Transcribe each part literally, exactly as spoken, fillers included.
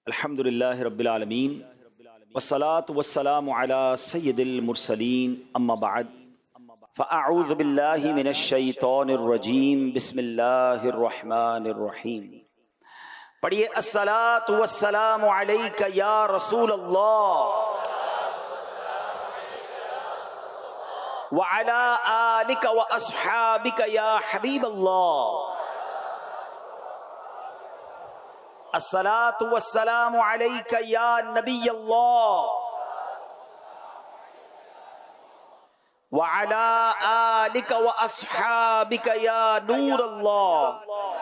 الحمد للہ رب العالمین والصلاة والسلام علی سید المرسلین اما بعد فاعوذ باللہ من الشیطان الرجیم بسم اللہ الرحمن الرحیم۔ پڑھیے الصلاة والسلام علیک یا رسول اللہ وعلی آلک واصحابک یا حبیب اللہ۔ الصلاة والسلام علیک یا نبی اللہ وعلی آلک واصحابک یا نور اللہ۔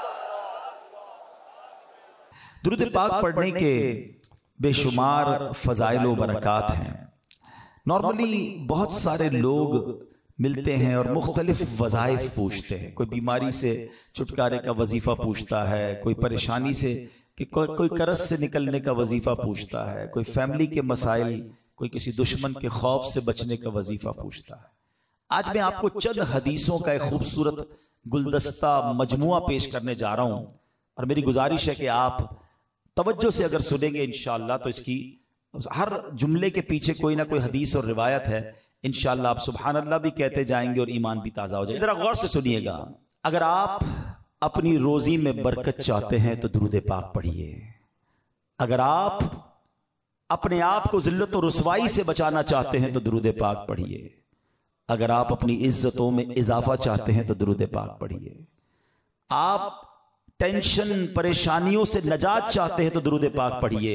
درود پاک پڑھنے کے بے شمار فضائل و برکات ہیں۔ نارملی بہت سارے لوگ ملتے ہیں اور مختلف وظائف پوچھتے ہیں، کوئی بیماری سے چھٹکارے کا وظیفہ پوچھتا ہے، کوئی پریشانی سے کہ کوئی قرض سے نکلنے کا وظیفہ پوچھتا ہے، کوئی فیملی کے مسائل، کوئی کسی دشمن کے خوف سے بچنے کا وظیفہ پوچھتا ہے۔ آج میں آپ کو چند حدیثوں کا ایک خوبصورت گلدستہ مجموعہ پیش کرنے جا رہا ہوں، اور میری گزارش ہے کہ آپ توجہ سے اگر سنیں گے انشاءاللہ تو اس کی ہر جملے کے پیچھے کوئی نہ کوئی حدیث اور روایت ہے، انشاءاللہ آپ سبحان اللہ بھی کہتے جائیں گے اور ایمان بھی تازہ ہو جائے گا۔ ذرا غور سے سنیے گا، اگر آپ اپنی روزی میں برکت چاہتے ہیں تو درود پاک پڑھیے، اگر آپ اپنے آپ کو ذلت و رسوائی سے بچانا چاہتے ہیں تو درود پاک پڑھیے، اگر آپ اپنی عزتوں میں اضافہ چاہتے ہیں تو درود پاک پڑھیے، آپ ٹینشن پریشانیوں سے نجات چاہتے ہیں تو درود پاک پڑھیے،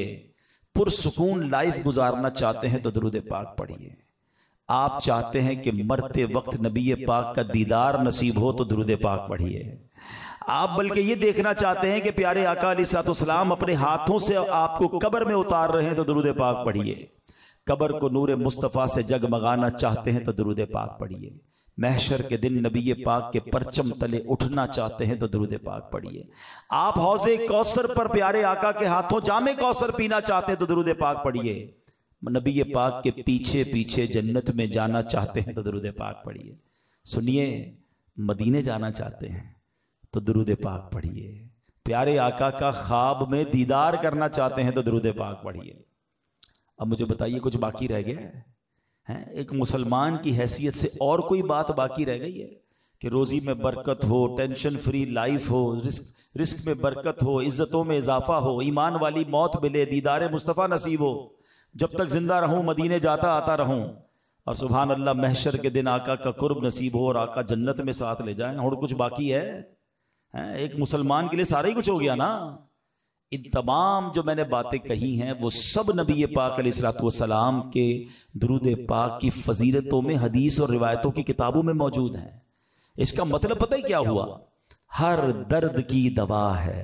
پرسکون لائف گزارنا چاہتے ہیں تو درود پاک پڑھیے، آپ چاہتے ہیں کہ مرتے وقت نبی پاک کا دیدار نصیب ہو تو درود پاک پڑھیے، آپ بلکہ یہ دیکھنا چاہتے ہیں کہ پیارے آقا علیہ الصلوۃ والسلام اپنے ہاتھوں سے آپ کو قبر میں اتار رہے ہیں تو درود پاک پڑھیے، قبر کو نور مصطفیٰ سے جگمگانا چاہتے ہیں تو درود پاک پڑھیے، محشر کے دن نبی پاک کے پرچم تلے اٹھنا چاہتے ہیں تو درود پاک پڑھیے، آپ حوض کوثر پر پیارے آقا کے ہاتھوں جام کوثر پینا چاہتے ہیں تو درود پاک پڑھیے، نبی پاک کے پیچھے پیچھے جنت میں جانا چاہتے ہیں تو درود پاک پڑھیے، سنیے مدینے جانا چاہتے ہیں تو درود پاک پڑھیے، پیارے آقا کا خواب میں دیدار کرنا چاہتے ہیں تو درود پاک پڑھیے۔ اب مجھے بتائیے کچھ باقی رہ گیا ہے؟ ایک مسلمان کی حیثیت سے اور کوئی بات باقی رہ گئی ہے کہ روزی میں برکت ہو، ٹینشن فری لائف ہو، رزق رزق میں برکت ہو، عزتوں میں اضافہ ہو، ایمان والی موت ملے، دیدار مصطفیٰ نصیب ہو، جب تک زندہ رہوں مدینے جاتا آتا رہوں، اور سبحان اللہ محشر کے دن آقا کا قرب نصیب ہو اور آقا جنت میں ساتھ لے جائیں، اور کچھ باقی ہے؟ ایک مسلمان کے لیے سارا ہی کچھ ہو گیا نا۔ ان تمام جو میں نے باتیں کہی ہیں وہ سب نبی پاک علیہ الصلوۃ والسلام کے درود پاک کی فضیلتوں میں حدیث اور روایتوں کی کتابوں میں موجود ہیں۔ اس کا مطلب پتہ ہی کیا ہوا؟ ہر درد کی دوا ہے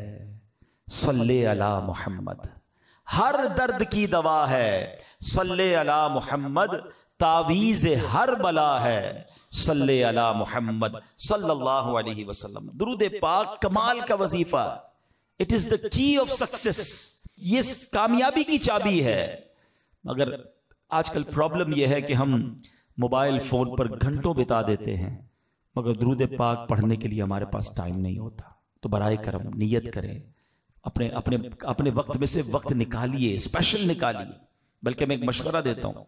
صلی علی محمد، ہر درد کی دوا ہے صلی علی محمد، تعویذ ہر بلا ہے صلی علی محمد صلی اللہ علیہ وسلم۔ درود پاک کمال کا وظیفہ، اٹ از دا کی آف سکسیس، یہ کامیابی کی چابی ہے۔ مگر آج کل پرابلم یہ ہے کہ ہم موبائل فون پر گھنٹوں بتا دیتے ہیں، مگر درود پاک پڑھنے کے لیے ہمارے پاس ٹائم نہیں ہوتا۔ تو برائے کرم نیت کریں، اپنے اپنے اپنے وقت میں سے وقت نکالیے، اسپیشل نکالیے۔ بلکہ میں ایک مشورہ دیتا ہوں،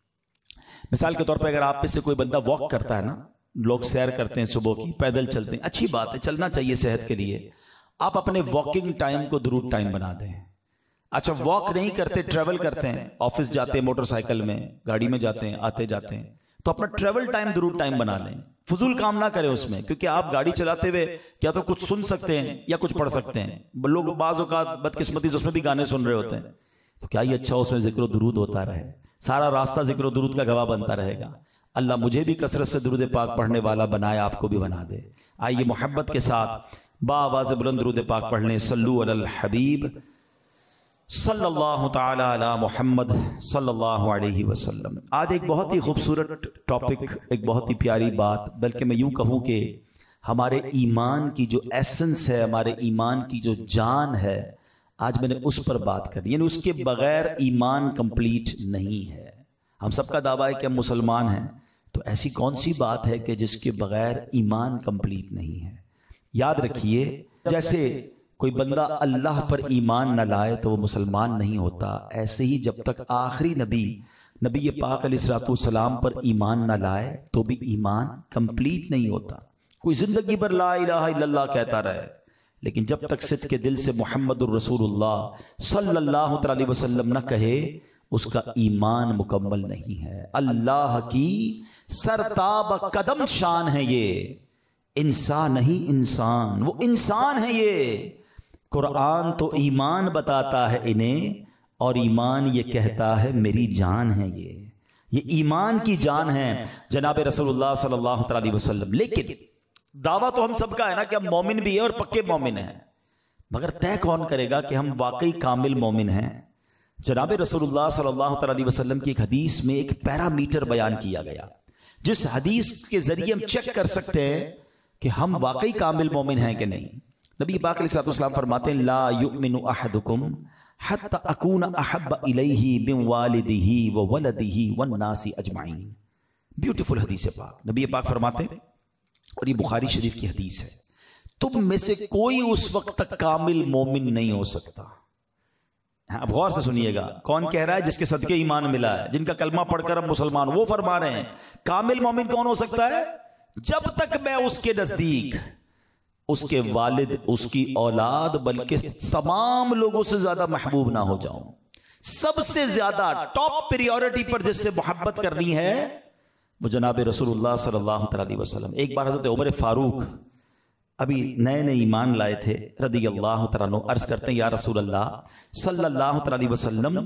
مثال کے طور پہ اگر آپ میں سے کوئی بندہ واک کرتا ہے نا، لوگ سیر کرتے ہیں صبح کی، پیدل چلتے ہیں، اچھی بات ہے، چلنا چاہیے صحت کے لیے، آپ اپنے واکنگ ٹائم کو درود ٹائم بنا دیں۔ اچھا واک نہیں کرتے، ٹریول کرتے ہیں، آفس جاتے ہیں موٹر سائیکل میں، گاڑی میں جاتے ہیں، آتے جاتے ہیں، تو اپنا ٹریول ٹائم درود ٹائم بنا لیں، فضول کام نہ کریں اس میں، کیونکہ آپ گاڑی چلاتے ہوئے کیا تو کچھ سن سکتے ہیں یا کچھ پڑھ سکتے ہیں، لوگ بعض اوقات بدقسمتی سے اس میں بھی گانے سن رہے ہوتے ہیں، تو کیا یہ اچھا اس میں ذکر و درود ہوتا رہے، سارا راستہ ذکر و درود کا گواہ بنتا رہے گا۔ اللہ مجھے بھی کثرت سے درود پاک پڑھنے والا بنائے، آپ کو بھی بنا دے۔ آئیے محبت کے ساتھ با آواز بلند درود پاک پڑھ لیں۔ صلو علی الحبیب صلی اللہ تعالی علی محمد صلی اللہ علیہ وسلم۔ آج ایک بہت ہی خوبصورت ٹاپک، ایک بہت ہی پیاری بات، بلکہ میں یوں کہوں کہ ہمارے ایمان کی جو ایسنس ہے، ہمارے ایمان کی جو جان ہے، آج میں نے اس پر بات کرنی، یعنی اس کے بغیر ایمان کمپلیٹ نہیں ہے۔ ہم سب کا دعویٰ ہے کہ ہم مسلمان ہیں، تو ایسی کون سی بات ہے کہ جس کے بغیر ایمان کمپلیٹ نہیں ہے؟ یاد رکھیے، جیسے کوئی بندہ اللہ پر ایمان نہ لائے تو وہ مسلمان نہیں ہوتا، ایسے ہی جب تک آخری نبی نبی پاک علیہ الصلوۃ والسلام پر ایمان نہ لائے تو بھی ایمان کمپلیٹ نہیں ہوتا۔ کوئی زندگی بھر لا الہ الا اللہ کہتا رہے، لیکن جب تک صدق کے دل سے محمد الرسول اللہ صلی اللہ تعالی علیہ وسلم نہ کہے اس کا ایمان مکمل نہیں ہے۔ اللہ کی سرتاب قدم شان ہے یہ، انسان نہیں انسان، وہ انسان ہے یہ۔ قرآن تو ایمان بتاتا ہے انہیں، اور ایمان یہ کہتا ہے میری جان ہے یہ یہ ایمان کی جان ہے جناب رسول اللہ صلی اللہ علیہ وسلم۔ لیکن دعویٰ تو ہم سب کا ہے نا کہ ہم مومن بھی ہیں اور پکے مومن ہیں، مگر طے کون کرے گا کہ ہم واقعی کامل مومن ہیں؟ جناب رسول اللہ صلی اللہ علیہ وسلم کی ایک حدیث میں ایک پیرامیٹر بیان کیا گیا، جس حدیث کے ذریعے ہم چیک کر سکتے ہیں کہ ہم واقعی کامل مومن ہیں کہ نہیں۔ نبی پاک علیہ السلام فرماتے ہیں لا یؤمن احدکم حتی اکون احب الیہ من والدہ وولدہ والناس اجمعین۔ بیوٹیفل حدیث پاک، نبی پاک فرماتے ہیں، اور یہ بخاری شریف کی حدیث ہے، تم میں سے کوئی اس وقت تک کامل مومن نہیں ہو سکتا۔ اب غور سے سنیے گا، کون کہہ رہا ہے؟ جس کے صدقے ایمان ملا ہے، جن کا کلمہ پڑھ کر ہم مسلمان، وہ فرما رہے ہیں کامل مومن کون ہو سکتا ہے؟ جب تک میں اس کے نزدیک اس کے والد، اس کی اولاد، بلکہ تمام لوگوں سے زیادہ محبوب نہ ہو جاؤں۔ سب سے زیادہ ٹاپ پریورٹی پر جس سے محبت کرنی ہے وہ جناب رسول اللہ صلی اللہ علیہ وسلم۔ ایک بار حضرت عمر فاروق ابھی نئے نئے ایمان لائے تھے رضی اللہ تعالیٰ عنہ، عرض کرتے ہیں یا رسول اللہ صلی اللہ علیہ وسلم،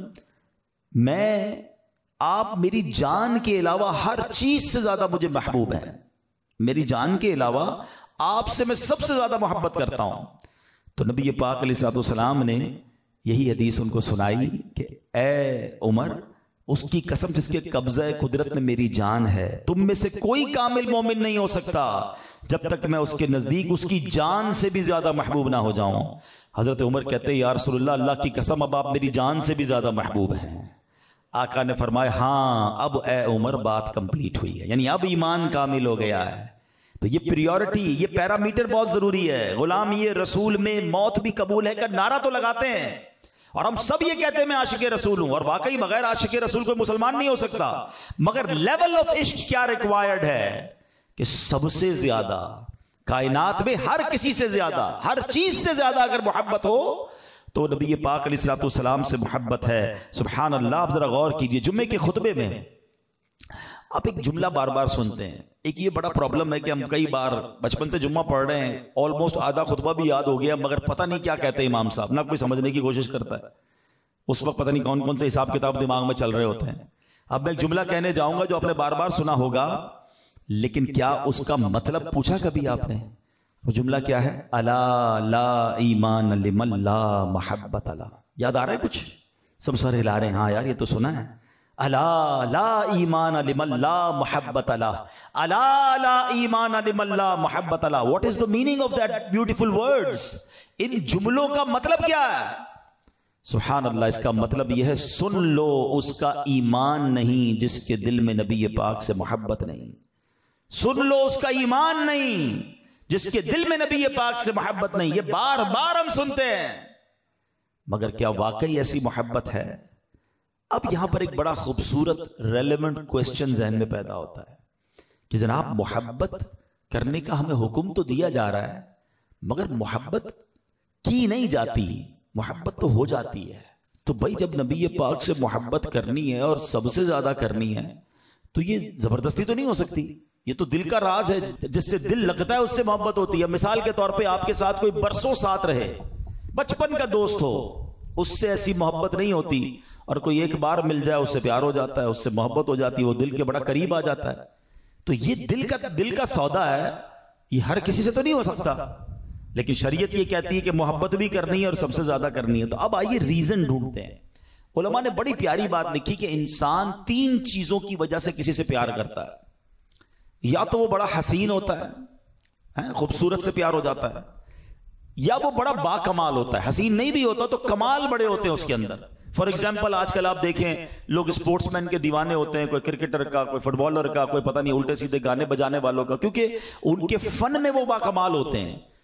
میں آپ میری جان کے علاوہ ہر چیز سے زیادہ مجھے محبوب ہیں، میری جان کے علاوہ آپ سے میں سب سے زیادہ محبت کرتا ہوں۔ تو نبی پاک علیہ الصلوۃ والسلام نے یہی حدیث ان کو سنائی کہ اے عمر، اس کی قسم جس کے قبضہ قدرت میں میری جان ہے، تم میں سے کوئی کامل مومن نہیں ہو سکتا جب تک میں اس کے نزدیک اس کی جان سے بھی زیادہ محبوب نہ ہو جاؤں۔ حضرت عمر کہتے ہیں یا رسول اللہ، اللہ کی قسم اب آپ میری جان سے بھی زیادہ محبوب ہیں۔ آقا نے فرمایا ہاں اب اے عمر بات کمپلیٹ ہوئی ہے، یعنی اب ایمان کامل ہو گیا ہے۔ تو یہ پریورٹی، یہ پیرامیٹر بہت ضروری ہے۔ غلام یہ رسول میں موت بھی قبول ہے کا نعرہ تو لگاتے ہیں، اور ہم سب یہ کہتے ہیں میں عاشق رسول ہوں، اور واقعی بغیر عاشق رسول کوئی مسلمان نہیں ہو سکتا، مگر لیول آف عشق کیا ریکوائرڈ ہے کہ سب سے زیادہ کائنات میں ہر کسی سے زیادہ، ہر چیز سے زیادہ اگر محبت ہو تو نبی پاک علیہ الصلوۃ والسلام سے محبت ہے۔ سبحان اللہ۔ آپ ذرا غور کیجئے، جمعے کے خطبے میں آپ ایک جملہ بار بار سنتے ہیں۔ ایک یہ بڑا پرابلم ہے کہ ہم کئی بار بچپن سے جمعہ پڑھ رہے ہیں، آلموسٹ آدھا خطبہ بھی یاد ہو گیا، مگر پتہ نہیں کیا کہتے ہیں امام صاحب، نہ کوئی سمجھنے کی کوشش کرتا ہے۔ اس وقت پتہ نہیں کون کون سے حساب کتاب دماغ میں چل رہے ہوتے ہیں۔ اب میں ایک جملہ کہنے جاؤں گا جو آپ نے بار بار سنا ہوگا، لیکن کیا اس کا مطلب پوچھا کبھی آپ نے؟ وہ جملہ کیا ہے؟ الا لا ایمان لمن لا محبت له۔ یاد آ رہا ہے کچھ؟ سب سر ہلا رہے ہیں، ہاں یار یہ تو سنا ہے۔ الا لا ایمان لمن لا محبت له، الا لا ایمان لمن لا محبت له۔ What is the meaning of that beautiful words؟ ان جملوں کا مطلب کیا ہے؟ سبحان اللہ، اس کا مطلب یہ ہے سن لو اس کا ایمان نہیں جس کے دل میں نبی پاک سے محبت نہیں۔ سن لو اس کا ایمان نہیں جس کے دل میں نبی پاک سے محبت نہیں۔ یہ بار بار ہم سنتے ہیں، مگر کیا واقعی ایسی محبت ہے؟ اب یہاں پر ایک بڑا خوبصورت ریلیونٹ کوسچن ذہن میں پیدا ہوتا ہے کہ جناب محبت کرنے کا ہمیں حکم تو دیا جا رہا ہے، مگر محبت کی نہیں جاتی، محبت تو ہو جاتی ہے۔ تو بھائی جب نبی پاک سے محبت کرنی ہے اور سب سے زیادہ کرنی ہے تو یہ زبردستی تو نہیں ہو سکتی، یہ تو دل کا راز ہے، جس سے دل لگتا ہے اس سے محبت ہوتی ہے۔ مثال کے طور پہ آپ کے ساتھ کوئی برسوں ساتھ رہے، بچپن کا دوست ہو، اس سے ایسی محبت نہیں ہوتی، اور کوئی ایک بار مل جائے اس سے پیار ہو جاتا ہے، اس سے محبت ہو جاتی ہے، وہ دل کے بڑا قریب آ جاتا ہے۔ تو یہ دل کا دل کا سودا ہے، یہ ہر کسی سے تو نہیں ہو سکتا، لیکن شریعت یہ کہتی ہے کہ محبت بھی کرنی ہے اور سب سے زیادہ کرنی ہے۔ تو اب آئیے ریزن ڈھونڈتے ہیں۔ علماء نے بڑی پیاری بات لکھی کہ انسان تین چیزوں کی وجہ سے کسی سے پیار کرتا ہے۔ یا تو وہ بڑا حسین ہوتا ہے، خوبصورت سے پیار ہو جاتا ہے، یا وہ بڑا با کمال ہوتا ہے۔ حسین نہیں بھی ہوتا تو کمال بڑے ہوتے ہیں اس کے اندر۔ فار ایگزامپل آج کل آپ دیکھیں لوگ اسپورٹس مین کے دیوانے ہوتے ہیں، کوئی کرکٹر کا، کوئی فٹ بالر کا، کوئی پتہ نہیں الٹے سیدھے گانے بجانے والوں کا، کیونکہ ان کے فن میں وہ با کمال ہوتے ہیں۔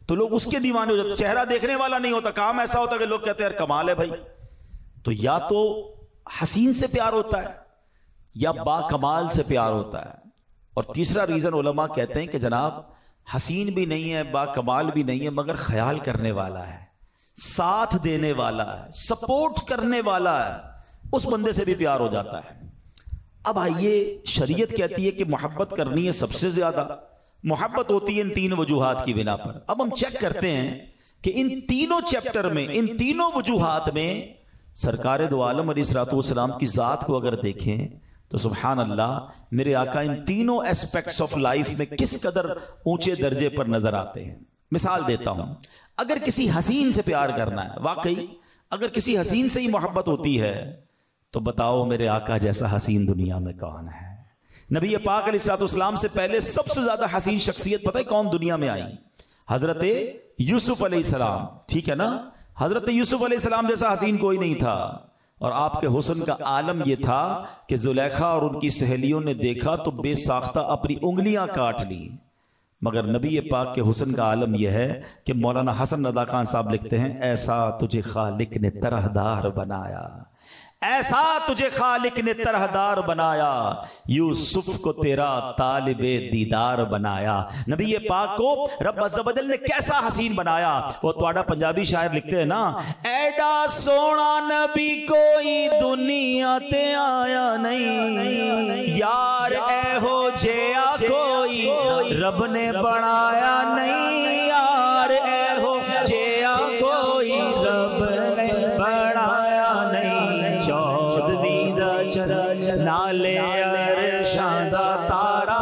تو لوگ اس کے دیوانے ہو جاتے. چہرہ دیکھنے والا نہیں ہوتا, کام ایسا ہوتا کہ لوگ کہتے ہیں یار کمال ہے بھائی. تو یا تو حسین سے پیار ہوتا ہے یا با کمال سے پیار ہوتا ہے. اور تیسرا ریزن علماء کہتے ہیں کہ جناب حسین بھی نہیں ہے, با کمال بھی نہیں ہے, مگر خیال کرنے والا ہے, ساتھ دینے والا ہے, سپورٹ کرنے والا ہے, اس بندے سے بھی پیار ہو جاتا ہے. اب آئیے, شریعت کہتی ہے کہ محبت کرنی ہے سب سے زیادہ. محبت ہوتی ہے ان تین وجوہات کی بنا پر. اب ہم چیک کرتے ہیں کہ ان تینوں چیپٹر میں, ان تینوں وجوہات میں سرکار دو عالم علیہ الصلوۃ والسلام کی ذات کو اگر دیکھیں تو سبحان اللہ, میرے آقا ان تینوں ایسپیکٹس آف لائف میں کس قدر اونچے درجے پر نظر آتے ہیں. مثال دیتا ہوں, اگر کسی حسین سے پیار کرنا ہے, واقعی اگر کسی حسین سے ہی محبت ہوتی ہے تو بتاؤ میرے آقا جیسا حسین دنیا میں کون ہے. نبی پاک علیہ الصلوۃ والسلام سے پہلے سب سے زیادہ حسین شخصیت پتہ ہے کون دنیا میں آئی؟ حضرت یوسف علیہ السلام. ٹھیک ہے نا, حضرت یوسف علیہ السلام جیسا حسین کوئی نہیں تھا. اور آپ کے حسن کا عالم یہ تھا کہ زلیخا اور ان کی سہیلیوں نے دیکھا تو بے ساختہ اپنی انگلیاں کاٹ لی. مگر نبی پاک کے حسن کا عالم یہ ہے کہ مولانا حسن رضا خان صاحب لکھتے ہیں, ایسا تجھے خالق نے طرحدار بنایا, ایسا تجھے خالق نے طرحدار بنایا, یوسف کو تیرا طالب دیدار بنایا. نبی پاک کو رب عز و جل نے کیسا حسین بنایا. وہ تواڈا پنجابی شاعر لکھتے ہیں نا, ایڈا سونا نبی کوئی دنیا تے آیا نہیں, یار اے ہو جیا کوئی رب نے بنایا نہیں, یار اے ہو جیا کوئی رب نے بنایا نہیں. چودویں دا چن نالے عرشاں دا تارا,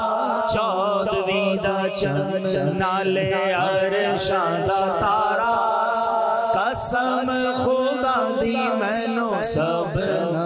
چودویں دا چن نالے عرشاں دا تارا, قسم خدا دی مینوں سب.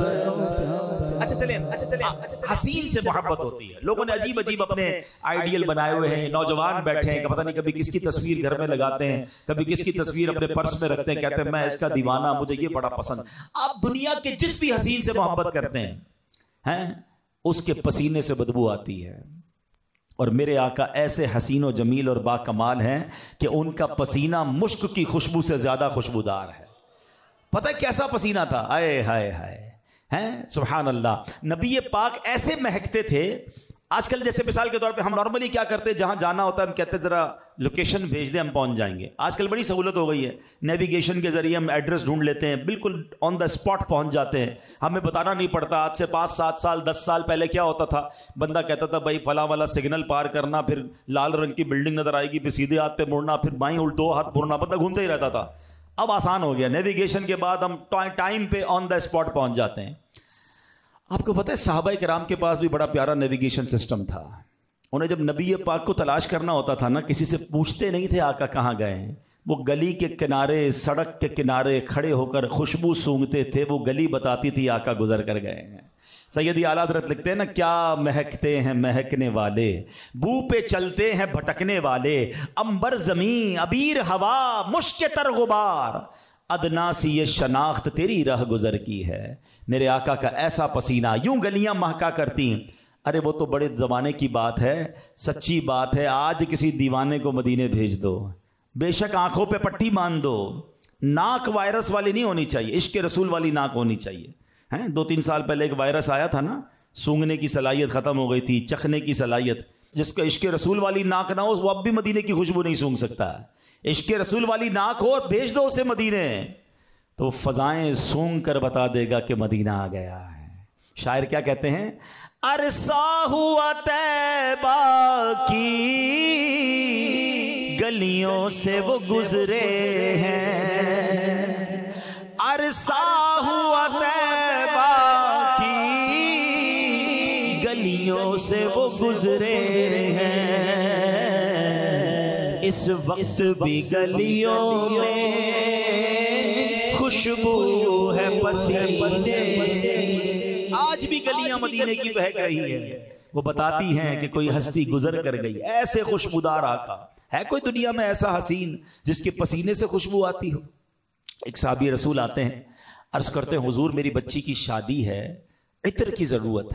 اچھا چلیں, حسین سے محبت ہوتی ہے. لوگوں نے عجیب عجیب اپنے آئیڈیل بنائے ہوئے ہیں, نوجوان بیٹھے ہیں, پتہ نہیں کبھی کس کی تصویر گھر میں لگاتے ہیں, کبھی کس کی تصویر اپنے پرس میں رکھتے ہیں, کہتے ہیں میں اس کا دیوانہ, مجھے یہ بڑا پسند. آپ دنیا کے جس بھی حسین سے محبت کرتے ہیں ہیں اس کے پسینے سے بدبو آتی ہے. اور میرے آقا ایسے حسین و جمیل اور با کمال ہیں کہ ان کا پسینہ مشک کی خوشبو سے زیادہ خوشبودار ہے. پتہ ہے کیسا پسینہ تھا, آئے ہائے ہائے ہیں سبحان اللہ. نبی پاک ایسے مہکتے تھے. آج کل جیسے مثال کے طور پہ ہم نارملی کیا کرتے ہیں, جہاں جانا ہوتا ہے ہم کہتے ہیں ذرا لوکیشن بھیج دیں ہم پہنچ جائیں گے. آج کل بڑی سہولت ہو گئی ہے, نیویگیشن کے ذریعے ہم ایڈریس ڈھونڈ لیتے ہیں, بالکل آن دا اسپاٹ پہنچ جاتے ہیں, ہمیں بتانا نہیں پڑتا. آج سے پانچ سات سال دس سال پہلے کیا ہوتا تھا, بندہ کہتا تھا بھائی فلاں والا سگنل پار کرنا, پھر لال رنگ کی بلڈنگ نظر آئے گی, پھر سیدھے ہاتھ پہ مڑنا, پھر بائیں اور دو ہاتھ مڑنا, بندہ گھومتا ہی رہتا تھا. اب آسان ہو گیا, نیویگیشن کے بعد ہم ٹائم پہ آن دا اسپاٹ پہنچ جاتے ہیں. آپ کو پتہ ہے صحابہ کرام کے پاس بھی بڑا پیارا نیویگیشن سسٹم تھا. انہیں جب نبی پاک کو تلاش کرنا ہوتا تھا نا, کسی سے پوچھتے نہیں تھے آقا کہاں گئے ہیں. وہ گلی کے کنارے, سڑک کے کنارے کھڑے ہو کر خوشبو سونگتے تھے, وہ گلی بتاتی تھی آقا گزر کر گئے ہیں. سیدی اعلیٰ حضرت لکھتے ہیں نا, کیا مہکتے ہیں مہکنے والے, بو پہ چلتے ہیں بھٹکنے والے, امبر زمین ابیر ہوا مشک تر غبار, ادنا سی یہ شناخت تیری راہ گزر کی ہے. میرے آقا کا ایسا پسینہ, یوں گلیاں مہکا کرتی. ارے وہ تو بڑے زمانے کی بات ہے, سچی بات ہے. آج کسی دیوانے کو مدینے بھیج دو, بے شک آنکھوں پہ پٹی باندھ دو, ناک وائرس والی نہیں ہونی چاہیے, عشق رسول والی ناک ہونی چاہیے. ہیں دو تین سال پہلے ایک وائرس آیا تھا نا, سونگنے کی صلاحیت ختم ہو گئی تھی, چکھنے کی صلاحیت. جس کا عشق رسول والی ناک نہ ہو وہ اب بھی مدینے کی خوشبو نہیں سونگ سکتا. عشق رسول والی ناک ہو, بھیج دو اسے مدینے, تو فضائیں سونگ کر بتا دے گا کہ مدینہ آ گیا ہے. شاعر کیا کہتے ہیں, عرصہ ہوا طیبہ کی گلیوں سے وہ گزرے ہیں, عرصہ ہوا طیبہ کی گلیوں سے وہ گزرے ہیں, اس وقت بھی گلیوں میں خوشبو ہے پسینے. آج بھی گلیاں مدینے کی بہک رہی ہے, وہ بتاتی ہیں کہ کوئی ہستی گزر کر گئی. ایسے خوشبودار آقا ہے کوئی دنیا میں ایسا حسین جس کے پسینے سے خوشبو آتی ہو. ایک صحابی رسول آتے ہیں, عرض کرتے ہیں حضور میری بچی کی شادی ہے, عطر کی ضرورت ہے.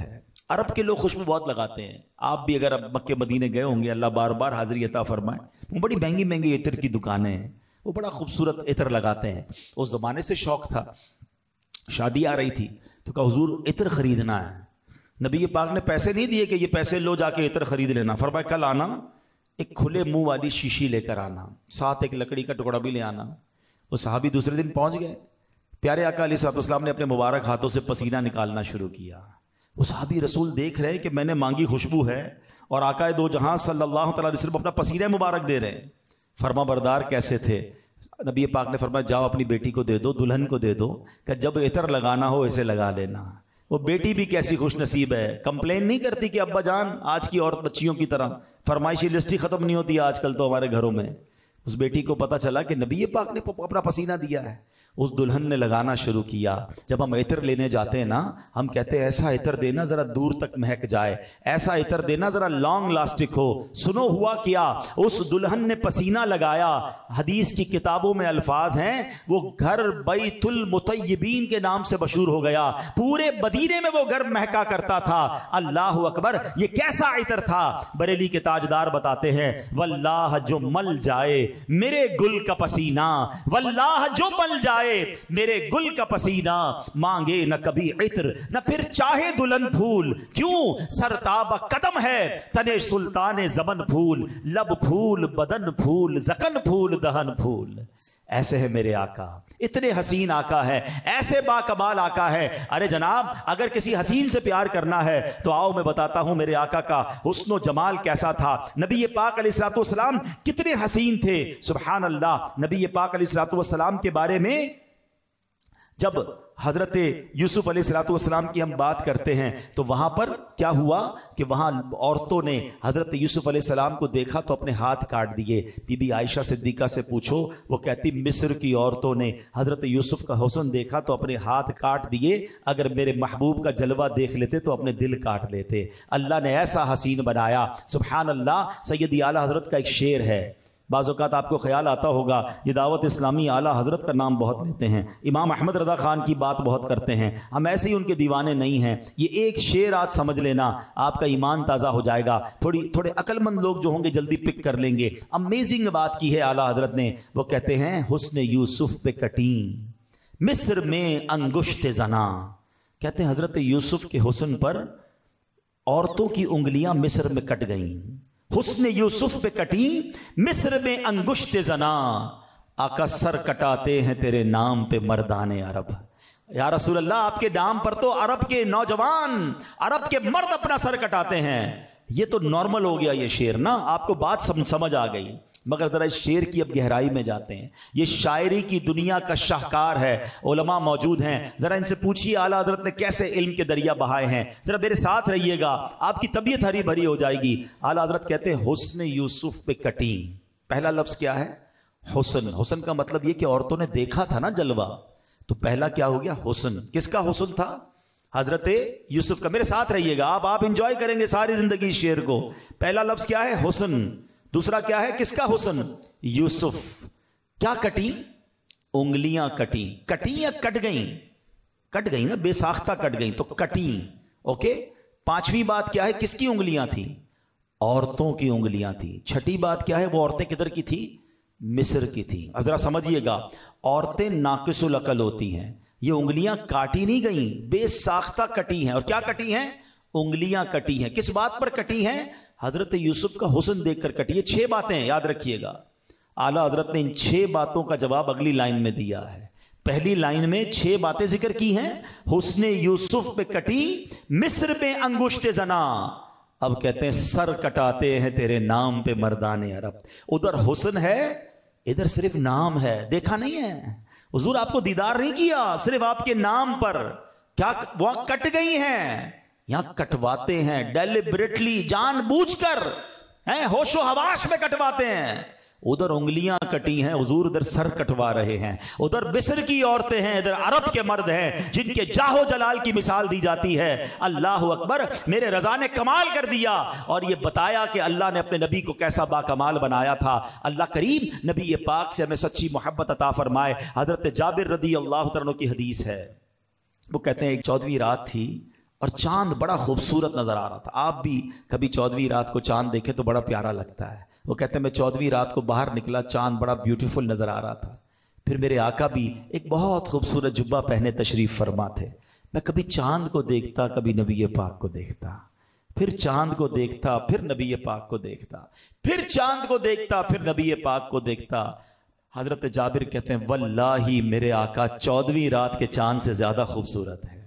عرب کے لوگ خوشبو بہت لگاتے ہیں. آپ بھی اگر اب مکے مدینے گئے ہوں گے, اللہ بار بار حاضری عطا فرمائے, وہ بڑی مہنگی مہنگی عطر کی دکانیں ہیں, وہ بڑا خوبصورت عطر لگاتے ہیں. اس زمانے سے شوق تھا, شادی آ رہی تھی تو کہا حضور عطر خریدنا ہے. نبی پاک نے پیسے نہیں دیے کہ یہ پیسے لو جا کے عطر خرید لینا, فرمایا کل آنا ایک کھلے منہ والی شیشی لے کر آنا, ساتھ ایک لکڑی کا ٹکڑا بھی لے آنا. وہ صحابی دوسرے دن پہنچ گئے, پیارے آقا علیہ الصلوۃ والسلام نے اپنے مبارک ہاتھوں سے پسینہ نکالنا شروع کیا. وہ صحابی رسول دیکھ رہے کہ میں نے مانگی خوشبو ہے اور آقا دو جہاں صلی اللہ تعالیٰ علیہ وسلم اپنا پسینہ مبارک دے رہے ہیں. فرما بردار کیسے تھے؟ نبی پاک نے فرمایا جاؤ اپنی بیٹی کو دے دو, دلہن کو دے دو, کہ جب عطر لگانا ہو اسے لگا لینا. وہ بیٹی بھی کیسی خوش نصیب ہے, کمپلین نہیں کرتی کہ ابا جان آج کی عورت بچیوں کی طرح فرمائشی لسٹ ہی ختم نہیں ہوتی آج کل تو ہمارے گھروں میں. اس بیٹی کو پتا چلا کہ نبی پاک نے اپنا پسینہ دیا ہے, اس دلہن نے لگانا شروع کیا. جب ہم عطر لینے جاتے ہیں نا, ہم کہتے ہیں ایسا عطر دینا ذرا دور تک مہک جائے, ایسا عطر دینا ذرا لانگ لاسٹک ہو. سنو ہوا کیا, اس دلہن نے پسینہ لگایا. حدیث کی کتابوں میں الفاظ ہیں وہ گھر بیت المطیبین کے نام سے مشہور ہو گیا. پورے مدینے میں وہ گھر مہکا کرتا تھا. اللہ اکبر, یہ کیسا عطر تھا؟ بریلی کے تاجدار بتاتے ہیں واللہ جو مل جائے میرے گل کا پسینہ, واللہ جو مل جائے میرے گل کا پسینہ, مانگے نہ کبھی عطر نہ پھر چاہے دلہن پھول. کیوں؟ سرتاب قدم ہے تنے سلطان زمن پھول, لب پھول بدن پھول زکن پھول دہن پھول. ایسے ہے میرے آقا, اتنے حسین آقا ہے, ایسے با کمال آقا ہے. ارے جناب اگر کسی حسین سے پیار کرنا ہے تو آؤ میں بتاتا ہوں میرے آقا کا حسن و جمال کیسا تھا. نبی پاک علیہ الصلوۃ والسلام کتنے حسین تھے. سبحان اللہ. نبی پاک علیہ الصلوۃ والسلام کے بارے میں جب حضرت یوسف علیہ الصلوۃ والسلام کی ہم بات کرتے ہیں تو وہاں پر کیا ہوا کہ وہاں عورتوں نے حضرت یوسف علیہ السلام کو دیکھا تو اپنے ہاتھ کاٹ دیے. بی بی عائشہ صدیقہ سے پوچھو, وہ کہتی مصر کی عورتوں نے حضرت یوسف کا حسن دیکھا تو اپنے ہاتھ کاٹ دیے, اگر میرے محبوب کا جلوہ دیکھ لیتے تو اپنے دل کاٹ لیتے. اللہ نے ایسا حسین بنایا. سبحان اللہ. سیدی اعلیٰ حضرت کا ایک شعر ہے, بعض اوقات آپ کو خیال آتا ہوگا یہ دعوت اسلامی اعلیٰ حضرت کا نام بہت لیتے ہیں, امام احمد رضا خان کی بات بہت کرتے ہیں, ہم ایسے ہی ان کے دیوانے نہیں ہیں. یہ ایک شعر آج سمجھ لینا, آپ کا ایمان تازہ ہو جائے گا. تھوڑی تھوڑے عقل مند لوگ جو ہوں گے جلدی پک کر لیں گے. امیزنگ بات کی ہے اعلیٰ حضرت نے. وہ کہتے ہیں حسن یوسف پہ کٹیں مصر میں انگشت زنا. کہتے ہیں حضرت یوسف کے حسن پر عورتوں کی انگلیاں مصر میں کٹ گئیں. حسن یوسف پہ کٹی مصر میں انگشت زنا, آقا سر کٹاتے ہیں تیرے نام پہ مردان عرب. یا رسول اللہ آپ کے نام پر تو عرب کے نوجوان, عرب کے مرد اپنا سر کٹاتے ہیں. یہ تو نارمل ہو گیا یہ شعر نا, آپ کو بات سمجھ آ گئی. مگر ذرا اس شعر کی اب گہرائی میں جاتے ہیں. یہ شاعری کی دنیا کا شاہکار ہے, علماء موجود ہیں, ذرا ان سے پوچھیے اعلیٰ حضرت نے کیسے علم کے دریا بہائے ہیں. ذرا میرے ساتھ رہیے گا, آپ کی طبیعت ہری بھری ہو جائے گی. اعلیٰ حضرت کہتے ہیں حسن یوسف پہ کٹی. پہلا لفظ کیا ہے؟ حسن. حسن کا مطلب یہ کہ عورتوں نے دیکھا تھا نا جلوہ, تو پہلا کیا ہو گیا؟ حسن. کس کا حسن تھا؟ حضرت یوسف کا. میرے ساتھ رہیے گا, آپ آپ انجوائے کریں گے ساری زندگی اس شعر کو. پہلا لفظ کیا ہے؟ حسن. دوسرا کیا ہے؟ کس کا حسن؟ یوسف. کیا کٹی؟ انگلیاں کٹی. کٹی یا کٹ گئیں؟ کٹ گئیں نا, بے ساختہ کٹ گئیں تو کٹی. اوکے. پانچویں بات کیا ہے؟ کس کی انگلیاں تھی؟ عورتوں کی انگلیاں تھی. چھٹی بات کیا ہے؟ وہ عورتیں کدھر کی تھی؟ مصر کی تھی. ذرا سمجھیے گا, عورتیں ناقص العقل ہوتی ہیں. یہ انگلیاں کاٹی نہیں گئیں, بے ساختہ کٹی ہیں. اور کیا کٹی ہیں؟ انگلیاں کٹی ہیں. کس بات پر کٹی ہیں؟ حضرت یوسف کا حسن دیکھ کر کٹی. یہ چھ باتیں یاد رکھیے گا. اعلیٰ حضرت نے ان چھ باتوں کا جواب اگلی لائن میں دیا ہے. پہلی لائن میں چھ باتیں ذکر کی ہیں. حسن یوسف پہ کٹی مصر میں انگشت زنا. اب کہتے ہیں سر کٹاتے ہیں تیرے نام پہ مردان عرب. ادھر حسن ہے, ادھر صرف نام ہے. دیکھا نہیں ہے حضور, آپ کو دیدار نہیں کیا, صرف آپ کے نام پر. کیا وہاں کٹ گئی ہیں؟ یہاں کٹواتے ہیں ڈیلیبریٹلی, جان بوجھ کر, ہوش و حواس میں کٹواتے ہیں. ادھر انگلیاں کٹی ہیں حضور, ادھر سر کٹوا رہے ہیں. ادھر مصر کی عورتیں ہیں, ادھر عرب کے مرد ہیں جن کے جاہ و جلال کی مثال دی جاتی ہے. اللہ اکبر. میرے رضا نے کمال کر دیا اور یہ بتایا کہ اللہ نے اپنے نبی کو کیسا با کمال بنایا تھا. اللہ کریم نبی پاک سے ہمیں سچی محبت عطا فرمائے. حضرت جابر رضی اللہ عنہ کی حدیث ہے, وہ کہتے ہیں ایک چودہویں رات تھی, اور چاند بڑا خوبصورت نظر آ رہا تھا. آپ بھی کبھی چودہویں رات کو چاند دیکھے تو بڑا پیارا لگتا ہے. وہ کہتے ہیں میں چودہویں رات کو باہر نکلا, چاند بڑا بیوٹیفل نظر آ رہا تھا. پھر میرے آقا بھی ایک بہت خوبصورت جبہ پہنے تشریف فرما تھے. میں کبھی چاند کو دیکھتا, کبھی نبی پاک کو دیکھتا, پھر چاند کو دیکھتا, پھر نبی پاک کو دیکھتا, پھر چاند کو دیکھتا, پھر نبی پاک کو دیکھتا. حضرت جابر کہتے ہیں واللہ میرے آقا چودہویں رات کے چاند سے زیادہ خوبصورت ہے.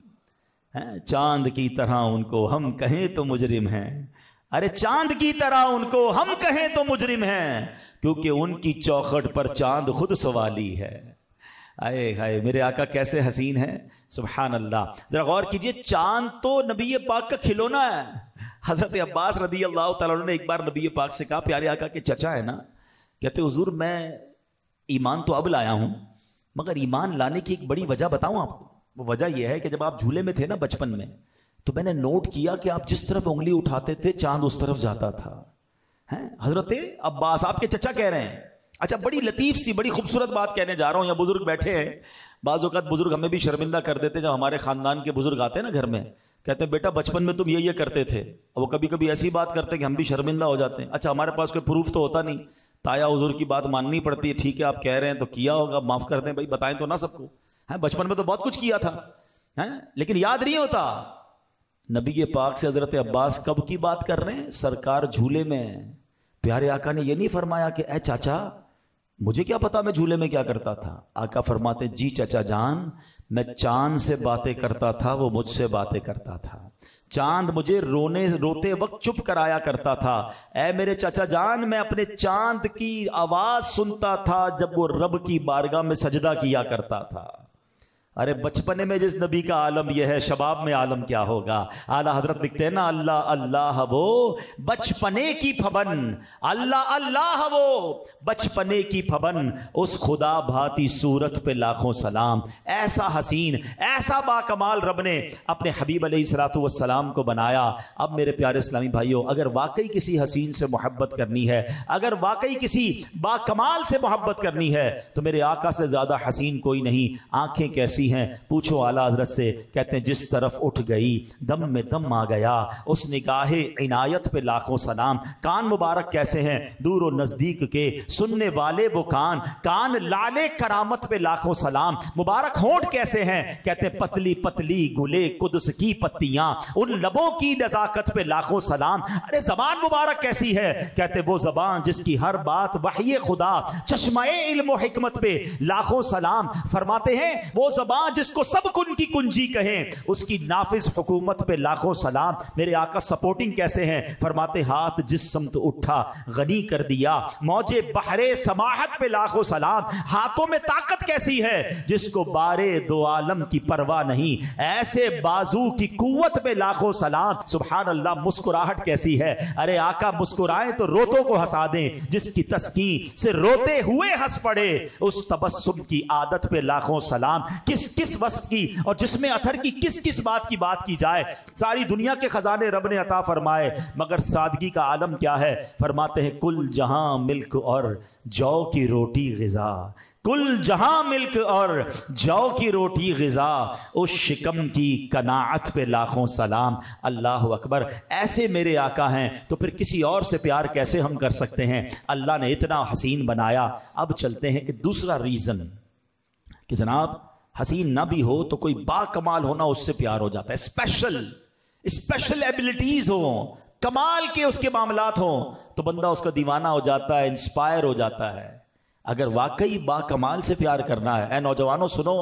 چاند کی طرح ان کو ہم کہیں تو مجرم ہیں. ارے چاند کی طرح ان کو ہم کہیں تو مجرم ہیں, کیونکہ ان کی چوکھٹ پر چاند خود سوالی ہے. آئے ہائے میرے آقا کیسے حسین ہیں, سبحان اللہ. ذرا غور کیجئے, چاند تو نبی پاک کا کھلونا ہے. حضرت عباس رضی اللہ تعالیٰ عنہ نے ایک بار نبی پاک سے کہا, پیارے آقا کے چچا ہے نا, کہتے حضور میں ایمان تو اب لایا ہوں, مگر ایمان لانے کی ایک بڑی وجہ بتاؤں آپ کو. وہ وجہ یہ ہے کہ جب آپ جھولے میں تھے نا بچپن میں, تو میں نے نوٹ کیا کہ آپ جس طرف انگلی اٹھاتے تھے چاند اس طرف جاتا تھا. ہیں حضرت عباس آپ کے چچا کہہ رہے ہیں. اچھا بڑی لطیف سی بڑی خوبصورت بات کہنے جا رہا ہوں. یہاں بزرگ بیٹھے ہیں, بعض اوقات بزرگ ہمیں بھی شرمندہ کر دیتے. جب ہمارے خاندان کے بزرگ آتے ہیں نا گھر میں, کہتے ہیں بیٹا بچپن میں تم یہ یہ کرتے تھے. وہ کبھی کبھی ایسی بات کرتے ہیں کہ ہم بھی شرمندہ ہو جاتے ہیں. اچھا ہمارے پاس کوئی پروف تو ہوتا نہیں, تایا حضور کی بات ماننی پڑتی ہے. ٹھیک ہے آپ کہہ رہے ہیں تو کیا ہوگا, معاف کر دیں بھائی, بتائیں تو نہ سب کو. ہیں بچپن میں تو بہت کچھ کیا تھا, لیکن یاد نہیں ہوتا. نبی پاک سے حضرت عباس کب کی بات کر رہے ہیں, سرکار جھولے میں. پیارے آقا نے یہ نہیں فرمایا کہ اے چاچا مجھے کیا پتا میں جھولے میں کیا کرتا تھا. آقا فرماتے جی چچا جان, میں چاند سے باتیں کرتا تھا, وہ مجھ سے باتیں کرتا تھا. چاند مجھے رونے روتے وقت چپ کرایا کرتا تھا. اے میرے چچا جان, میں اپنے چاند کی آواز سنتا تھا جب وہ رب کی بارگاہ میں سجدہ کیا کرتا تھا. ارے بچپنے میں جس نبی کا عالم یہ ہے, شباب میں عالم کیا ہوگا. اعلیٰ حضرت لکھتے ہیں نا, اللہ اللہ وہ بچپنے کی پھبن, اللہ اللہ وہ بچپنے کی پھبن, اس خدا بھاتی صورت پہ لاکھوں سلام. ایسا حسین ایسا با کمال رب نے اپنے حبیب علیہ الصلوۃ والسلام کو بنایا. اب میرے پیارے اسلامی بھائیوں, اگر واقعی کسی حسین سے محبت کرنی ہے, اگر واقعی کسی با کمال سے محبت کرنی ہے, تو میرے آقا سے زیادہ حسین کوئی نہیں. آنکھیں کیسی ہیں پوچھو اعلیٰ حضرت سے. کہتے ہیں جس طرف اٹھ گئی دم میں دم آ گیا, اس نگاہ عنایت پہ لاکھوں سلام. کان مبارک کیسے ہیں دور و نزدیک کے, سننے والے وہ کان, کان لالے کرامت پہ لاکھوں سلام. مبارک ہونٹ کیسے ہیں, کہتے ہیں پتلی پتلی گلے قدس کی پتیاں, ان لبوں کی نزاکت پہ لاکھوں سلام. ارے زبان مبارک کیسی ہے, کہتے وہ زبان جس کی ہر بات وحی خدا, چشمہ علم و حکمت پہ لاکھوں سلام. فرماتے ہیں وہ زبان جس کو سب کن کی کنجی کہیں, اس کی نافذ حکومت پہ لاکھوں سلام. میرے آقا سپورٹنگ کیسے ہیں, فرماتے ہاتھ جس سمت اٹھا غنی کر دیا, موجے بحرے سماحت پہ لاکھوں سلام. ہاتھوں میں طاقت کیسی ہے, جس کو بارے دو عالم کی پرواہ نہیں, ایسے بازو کی قوت پہ لاکھوں سلام. سبحان اللہ. مسکراہٹ کیسی ہے, ارے آقا مسکرائیں تو روتوں کو ہنسا دیں, جس کی تسکین سے روتے ہوئے ہنس پڑے, اس تبسم کی عادت پہ لاکھوں سلام. کس کس وصف کی اور جس میں اتھر کی کس کس بات کی بات کی جائے. ساری دنیا کے خزانے رب نے عطا فرمائے, مگر سادگی کا عالم کیا ہے. فرماتے ہیں کل جہاں ملک اور جو کی روٹی غذا, کل جہاں ملک اور جو کی روٹی غذا, اس شکم کی قناعت پہ لاکھوں سلام. اللہ اکبر. ایسے میرے آقا ہیں تو پھر کسی اور سے پیار کیسے ہم کر سکتے ہیں. اللہ نے اتنا حسین بنایا. اب چلتے ہیں کہ دوسرا ریزن کہ جناب حسین نہ بھی ہو تو کوئی با کمال ہونا اس سے پیار ہو جاتا ہے. اسپیشل اسپیشل ایبلٹیز ہوں, کمال کے اس کے معاملات ہوں, تو بندہ اس کا دیوانہ ہو جاتا ہے, انسپائر ہو جاتا ہے. اگر واقعی با کمال سے پیار کرنا ہے, اے نوجوانوں سنو,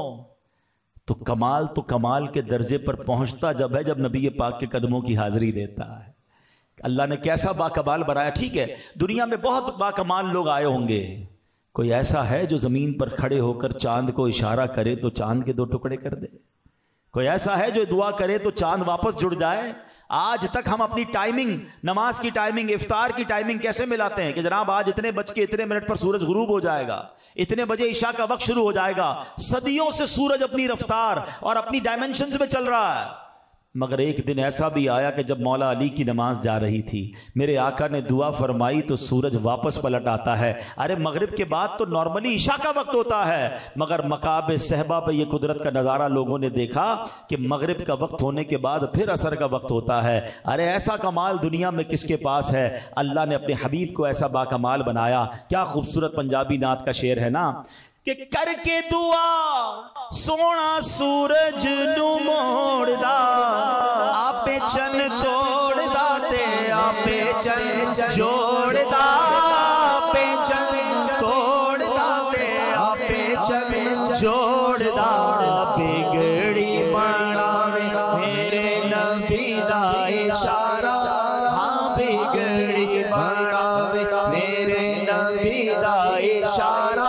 تو کمال تو کمال کے درجے پر پہنچتا جب ہے جب نبی پاک کے قدموں کی حاضری دیتا ہے. اللہ نے کیسا با کمال بنایا. ٹھیک ہے دنیا میں بہت با کمال لوگ آئے ہوں گے, کوئی ایسا ہے جو زمین پر کھڑے ہو کر چاند کو اشارہ کرے تو چاند کے دو ٹکڑے کر دے؟ کوئی ایسا ہے جو دعا کرے تو چاند واپس جڑ جائے؟ آج تک ہم اپنی ٹائمنگ, نماز کی ٹائمنگ, افطار کی ٹائمنگ کیسے ملاتے ہیں کہ جناب آج اتنے بج کے اتنے منٹ پر سورج غروب ہو جائے گا, اتنے بجے عشاء کا وقت شروع ہو جائے گا. صدیوں سے سورج اپنی رفتار اور اپنی ڈائمنشنز میں چل رہا ہے. مگر ایک دن ایسا بھی آیا کہ جب مولا علی کی نماز جا رہی تھی، میرے آقا نے دعا فرمائی تو سورج واپس پلٹ آتا ہے۔ ارے مغرب کے بعد تو نارملی عشاء کا وقت ہوتا ہے، مگر مکعب صحبہ پہ یہ قدرت کا نظارہ لوگوں نے دیکھا کہ مغرب کا وقت ہونے کے بعد پھر عصر کا وقت ہوتا ہے۔ ارے ایسا کمال دنیا میں کس کے پاس ہے؟ اللہ نے اپنے حبیب کو ایسا باکمال بنایا۔ کیا خوبصورت پنجابی نعت کا شعر ہے نا کہ کر کے دعا سونا سورج نو موڑدا، آپے چن توڑدا تے آپے چن جوڑدا، آپے چن توڑدا تے آپے چن جوڑدا، بگڑی بناوے میرے نبی دا اشارہ، ہاں بگڑی بناوے میرے نبی دا اشارہ،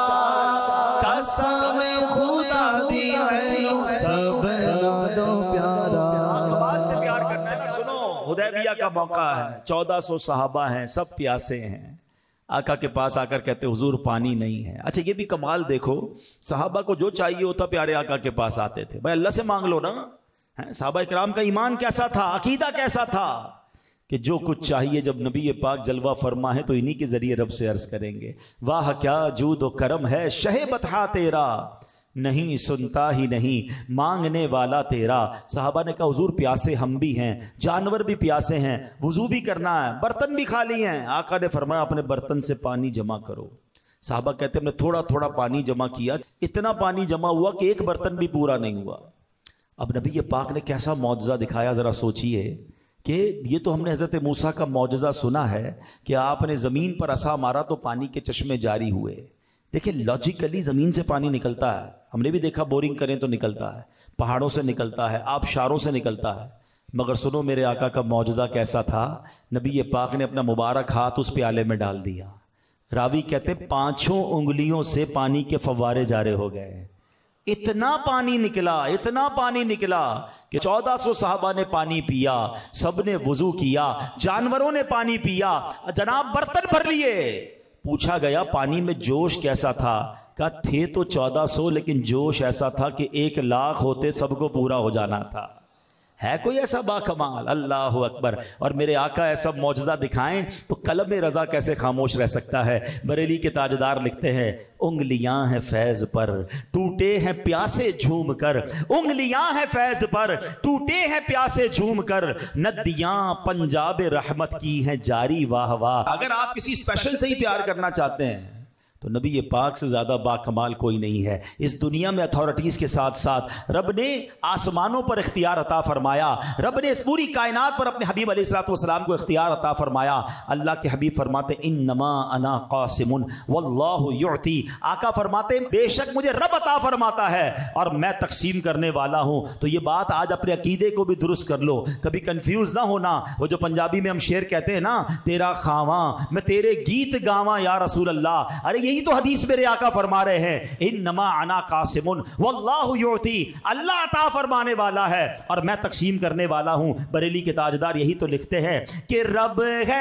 قسم خدا دی ہے سب دو پیارا۔ کمال سے پیار کرنا ہے نا۔ سنو، حدیبیہ کا موقع ہے، چودہ سو صحابہ ہیں، سب پیاسے ہیں۔ آقا کے پاس آ کر کہتے حضور پانی نہیں ہے۔ اچھا یہ بھی کمال دیکھو، صحابہ کو جو چاہیے ہوتا پیارے آقا کے پاس آتے تھے۔ بھائی اللہ سے مانگ لو نا۔ صحابہ کرام کا ایمان کیسا تھا، عقیدہ کیسا تھا کہ جو کچھ چاہیے جب نبی پاک جلوہ فرما ہے تو انہی کے ذریعے رب سے عرض کریں گے۔ واہ کیا جود و کرم ہے شہ بطحا تیرا، نہیں سنتا ہی نہیں مانگنے والا تیرا۔ صحابہ نے کہا حضور پیاسے ہم بھی ہیں، جانور بھی پیاسے ہیں، وضو بھی کرنا ہے، برتن بھی خالی ہیں۔ آقا نے فرمایا اپنے برتن سے پانی جمع کرو۔ صحابہ کہتے ہیں ہم نے تھوڑا تھوڑا پانی جمع کیا، اتنا پانی جمع ہوا کہ ایک برتن بھی پورا نہیں ہوا۔ اب نبی پاک نے کیسا معجزہ دکھایا، ذرا سوچئے کہ یہ تو ہم نے حضرت موسیٰ کا معجزہ سنا ہے کہ آپ نے زمین پر عصا مارا تو پانی کے چشمے جاری ہوئے۔ دیکھیں لاجیکلی زمین سے پانی نکلتا ہے، ہم نے بھی دیکھا بورنگ کریں تو نکلتا ہے، پہاڑوں سے نکلتا ہے، آبشاروں سے نکلتا ہے۔ مگر سنو میرے آقا کا معجزہ کیسا تھا، نبی پاک نے اپنا مبارک ہاتھ اس پیالے میں ڈال دیا۔ راوی کہتے پانچوں انگلیوں سے پانی کے فوارے جارے ہو گئے۔ اتنا پانی نکلا، اتنا پانی نکلا کہ چودہ سو صحابہ نے پانی پیا، سب نے وضو کیا، جانوروں نے پانی پیا، جناب برتن بھر لیے۔ پوچھا گیا پانی میں جوش کیسا تھا؟ کہا تھے تو چودہ سو لیکن جوش ایسا تھا کہ ایک لاکھ ہوتے سب کو پورا ہو جانا تھا۔ ہے کوئی ایسا باکمال؟ اللہ اکبر۔ اور میرے آقا ایسا معجزہ دکھائیں تو قلم رضا کیسے خاموش رہ سکتا ہے؟ بریلی کے تاجدار لکھتے ہیں انگلیاں ہیں فیض پر ٹوٹے ہیں پیاسے جھوم کر، انگلیاں ہیں فیض پر ٹوٹے ہیں پیاسے جھوم کر، ندیاں پنجاب رحمت کی ہیں جاری واہ واہ۔ اگر آپ کسی اسپیشل سے ہی پیار کرنا چاہتے ہیں تو نبی پاک سے زیادہ باکمال کوئی نہیں ہے۔ اس دنیا میں اتھارٹیز کے ساتھ ساتھ رب نے آسمانوں پر اختیار عطا فرمایا، رب نے اس پوری کائنات پر اپنے حبیب علیہ الصلوۃ والسلام کو اختیار عطا فرمایا۔ اللہ کے حبیب فرماتے انما انا قاسم واللہ یعطی، آقا فرماتے بے شک مجھے رب عطا فرماتا ہے اور میں تقسیم کرنے والا ہوں۔ تو یہ بات آج اپنے عقیدے کو بھی درست کر لو، کبھی کنفیوز نہ ہونا۔ وہ جو پنجابی میں ہم شعر کہتے ہیں نا، تیرا خواں میں تیرے گیت گاواں یا رسول اللہ، ارے یہی تو حدیث میرے آقا فرما رہے ہیں انما انا قاسم واللہ یعطی، اللہ عطا فرمانے والا ہے اور میں تقسیم کرنے والا ہوں۔ بریلی کے تاجدار یہی تو لکھتے ہیں کہ رب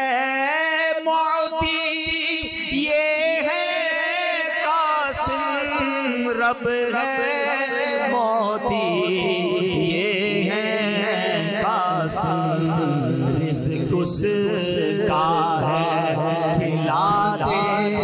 ہے معطی یہ ہے قاسم، رب ہے معطی یہ ہے قاسم، رزق اس کا ہے کھلاتے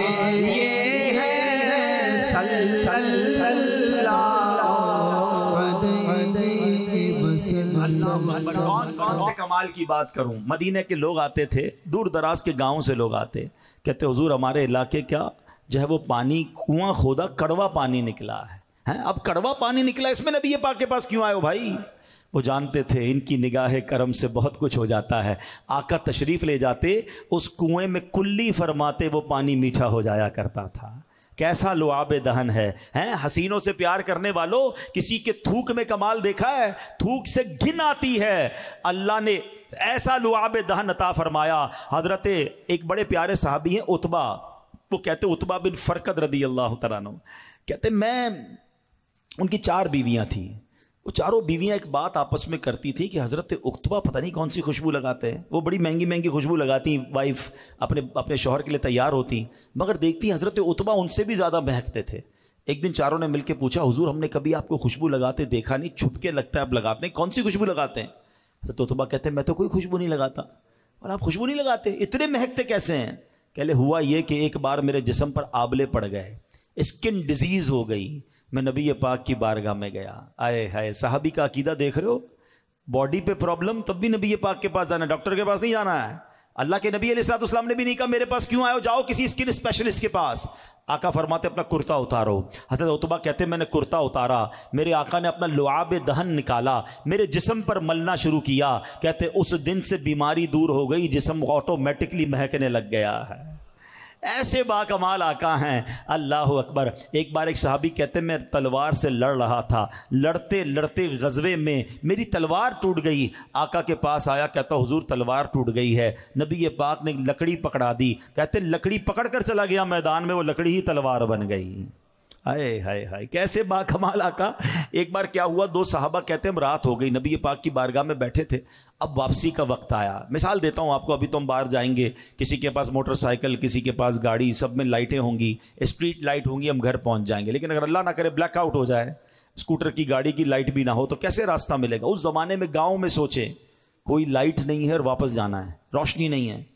کون کون سے کمال کی بات کروں۔ مدینہ کے لوگ آتے تھے، دور دراز کے گاؤں سے لوگ آتے، کہتے حضور ہمارے علاقے کیا جو ہے وہ پانی کنواں کھودا کڑوا پانی نکلا ہے، اب کڑوا پانی نکلا اس میں نبی پاک کے پاس کیوں آئے ہو بھائی؟ وہ جانتے تھے ان کی نگاہ کرم سے بہت کچھ ہو جاتا ہے۔ آقا تشریف لے جاتے، اس کنویں میں کلی فرماتے وہ پانی میٹھا ہو جایا کرتا تھا۔ کیسا لعاب دہن ہے، ہیں حسینوں سے پیار کرنے والوں، کسی کے تھوک میں کمال دیکھا ہے؟ تھوک سے گھن آتی ہے، اللہ نے ایسا لعاب دہن عطا فرمایا۔ حضرت ایک بڑے پیارے صحابی ہیں عتبہ، وہ کہتے عتبہ بن فرقد رضی اللہ تعالیٰ عنہ، کہتے میں ان کی چار بیویاں تھیں، وہ چاروں بیویاں ایک بات آپس میں کرتی تھی کہ حضرت عتبہ پتہ نہیں کون سی خوشبو لگاتے ہیں، وہ بڑی مہنگی مہنگی خوشبو لگاتی، وائف اپنے اپنے شوہر کے لیے تیار ہوتی، مگر دیکھتی حضرت عتبہ ان سے بھی زیادہ مہکتے تھے۔ ایک دن چاروں نے مل کے پوچھا حضور ہم نے کبھی آپ کو خوشبو لگاتے دیکھا نہیں، چھپ کے لگتا ہے آپ لگاتے ہیں، کون سی خوشبو لگاتے ہیں؟ حضرت عتبہ کہتے ہیں میں تو کوئی خوشبو نہیں لگاتا. اور آپ خوشبو نہیں لگاتے, اتنے مہکتے کیسے ہیں؟ کہلے ہوا یہ کہ ایک بار میرے جسم پر آبلے پڑ گئے, اسکن ڈیزیز ہو گئی, میں نبی پاک کی بارگاہ میں گیا. آئے ہائے, صحابی کا عقیدہ دیکھ رہے ہو, باڈی پہ پرابلم تب بھی نبی پاک کے پاس جانا ہے, ڈاکٹر کے پاس نہیں جانا ہے. اللہ کے نبی علیہ الصلوۃ والسلام نے بھی نہیں کہا میرے پاس کیوں آئے ہو, جاؤ کسی اسکن اسپیشلسٹ کے پاس. آقا فرماتے اپنا کرتا اتارو. حضرت عتبہ کہتے ہیں میں نے کرتا اتارا, میرے آقا نے اپنا لعاب دہن نکالا, میرے جسم پر ملنا شروع کیا. کہتے اس دن سے بیماری دور ہو گئی, جسم آٹومیٹکلی مہکنے لگ گیا ہے. ایسے با کمال آقا ہیں, اللہ اکبر. ایک بار ایک صحابی کہتے ہیں میں تلوار سے لڑ رہا تھا, لڑتے لڑتے غزوے میں میری تلوار ٹوٹ گئی. آقا کے پاس آیا, کہتا حضور تلوار ٹوٹ گئی ہے. نبی پاک نے لکڑی پکڑا دی, کہتے لکڑی پکڑ کر چلا گیا میدان میں, وہ لکڑی ہی تلوار بن گئی. ہائے ہائے ہائے, کیسے با کمال آقا. ایک بار کیا ہوا, دو صحابہ کہتے ہیں رات ہو گئی, نبی پاک کی بارگاہ میں بیٹھے تھے, اب واپسی کا وقت آیا. مثال دیتا ہوں آپ کو, ابھی تو ہم باہر جائیں گے, کسی کے پاس موٹر سائیکل, کسی کے پاس گاڑی, سب میں لائٹیں ہوں گی, اسٹریٹ لائٹ ہوں گی, ہم گھر پہنچ جائیں گے. لیکن اگر اللہ نہ کرے بلیک آؤٹ ہو جائے, اسکوٹر کی گاڑی کی لائٹ بھی نہ ہو, تو کیسے راستہ ملے گا؟ اس زمانے میں گاؤں میں سوچیں, کوئی لائٹ نہیں ہے اور واپس جانا ہے, روشنی نہیں ہے.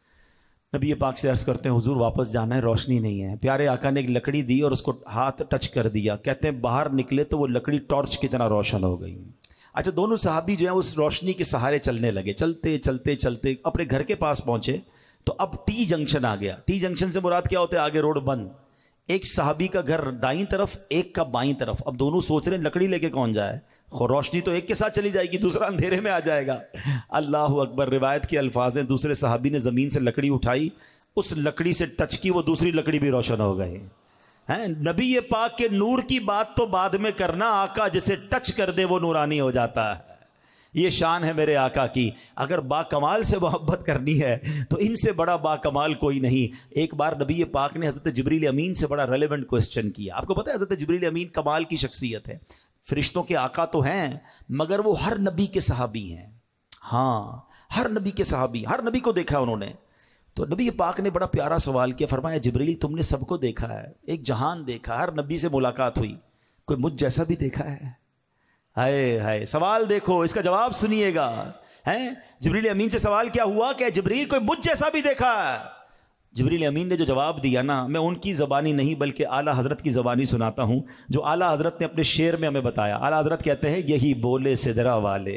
نبی پاک سے عرض کرتے ہیں حضور واپس جانا ہے, روشنی نہیں ہے. پیارے آقا نے ایک لکڑی دی اور اس کو ہاتھ ٹچ کر دیا. کہتے ہیں باہر نکلے تو وہ لکڑی ٹارچ کی طرح روشن ہو گئی. اچھا, دونوں صحابی جو ہیں اس روشنی کے سہارے چلنے لگے. چلتے چلتے چلتے اپنے گھر کے پاس پہنچے تو اب ٹی جنکشن آ گیا. ٹی جنکشن سے مراد کیا ہوتا ہے؟ آگے روڈ بند, ایک صحابی کا گھر دائیں طرف, ایک کا بائیں طرف. اب دونوں سوچ رہے ہیں لکڑی لے کے کون جائے, روشنی تو ایک کے ساتھ چلی جائے گی, دوسرا اندھیرے میں آ جائے گا. اللہ اکبر. روایت کے الفاظ ہیں, دوسرے صحابی نے زمین سے لکڑی اٹھائی, اس لکڑی سے ٹچ کی, وہ دوسری لکڑی بھی روشن ہو گئی. ہیں نبی پاک کے نور کی بات تو بعد میں کرنا, آقا جسے ٹچ کر دے وہ نورانی ہو جاتا ہے. یہ شان ہے میرے آقا کی. اگر با کمال سے محبت کرنی ہے تو ان سے بڑا با کمال کوئی نہیں. ایک بار نبی پاک نے حضرت جبریل امین سے بڑا ریلیونٹ کوسچن کیا. آپ کو پتہ ہے حضرت جبریل امین کمال کی شخصیت ہے, فرشتوں کے آقا تو ہیں مگر وہ ہر نبی کے صحابی ہیں. ہاں, ہر نبی کے صحابی, ہر نبی کو دیکھا انہوں نے. تو نبی پاک نے بڑا پیارا سوال کیا, فرمایا جبریل تم نے سب کو دیکھا ہے, ایک جہان دیکھا, ہر نبی سے ملاقات ہوئی, کوئی مجھ جیسا بھی دیکھا ہے؟ ہائے ہائے, سوال دیکھو, اس کا جواب سنیے گا. ہیں جبریل امین سے سوال کیا ہوا کہ جبریل کوئی مجھ جیسا بھی دیکھا ہے؟ جبریل امین نے جو جواب دیا نا, میں ان کی زبانی نہیں بلکہ اعلیٰ حضرت کی زبانی سناتا ہوں, جو اعلیٰ حضرت نے اپنے شعر میں ہمیں بتایا. اعلیٰ حضرت کہتے ہیں یہی بولے سدرا والے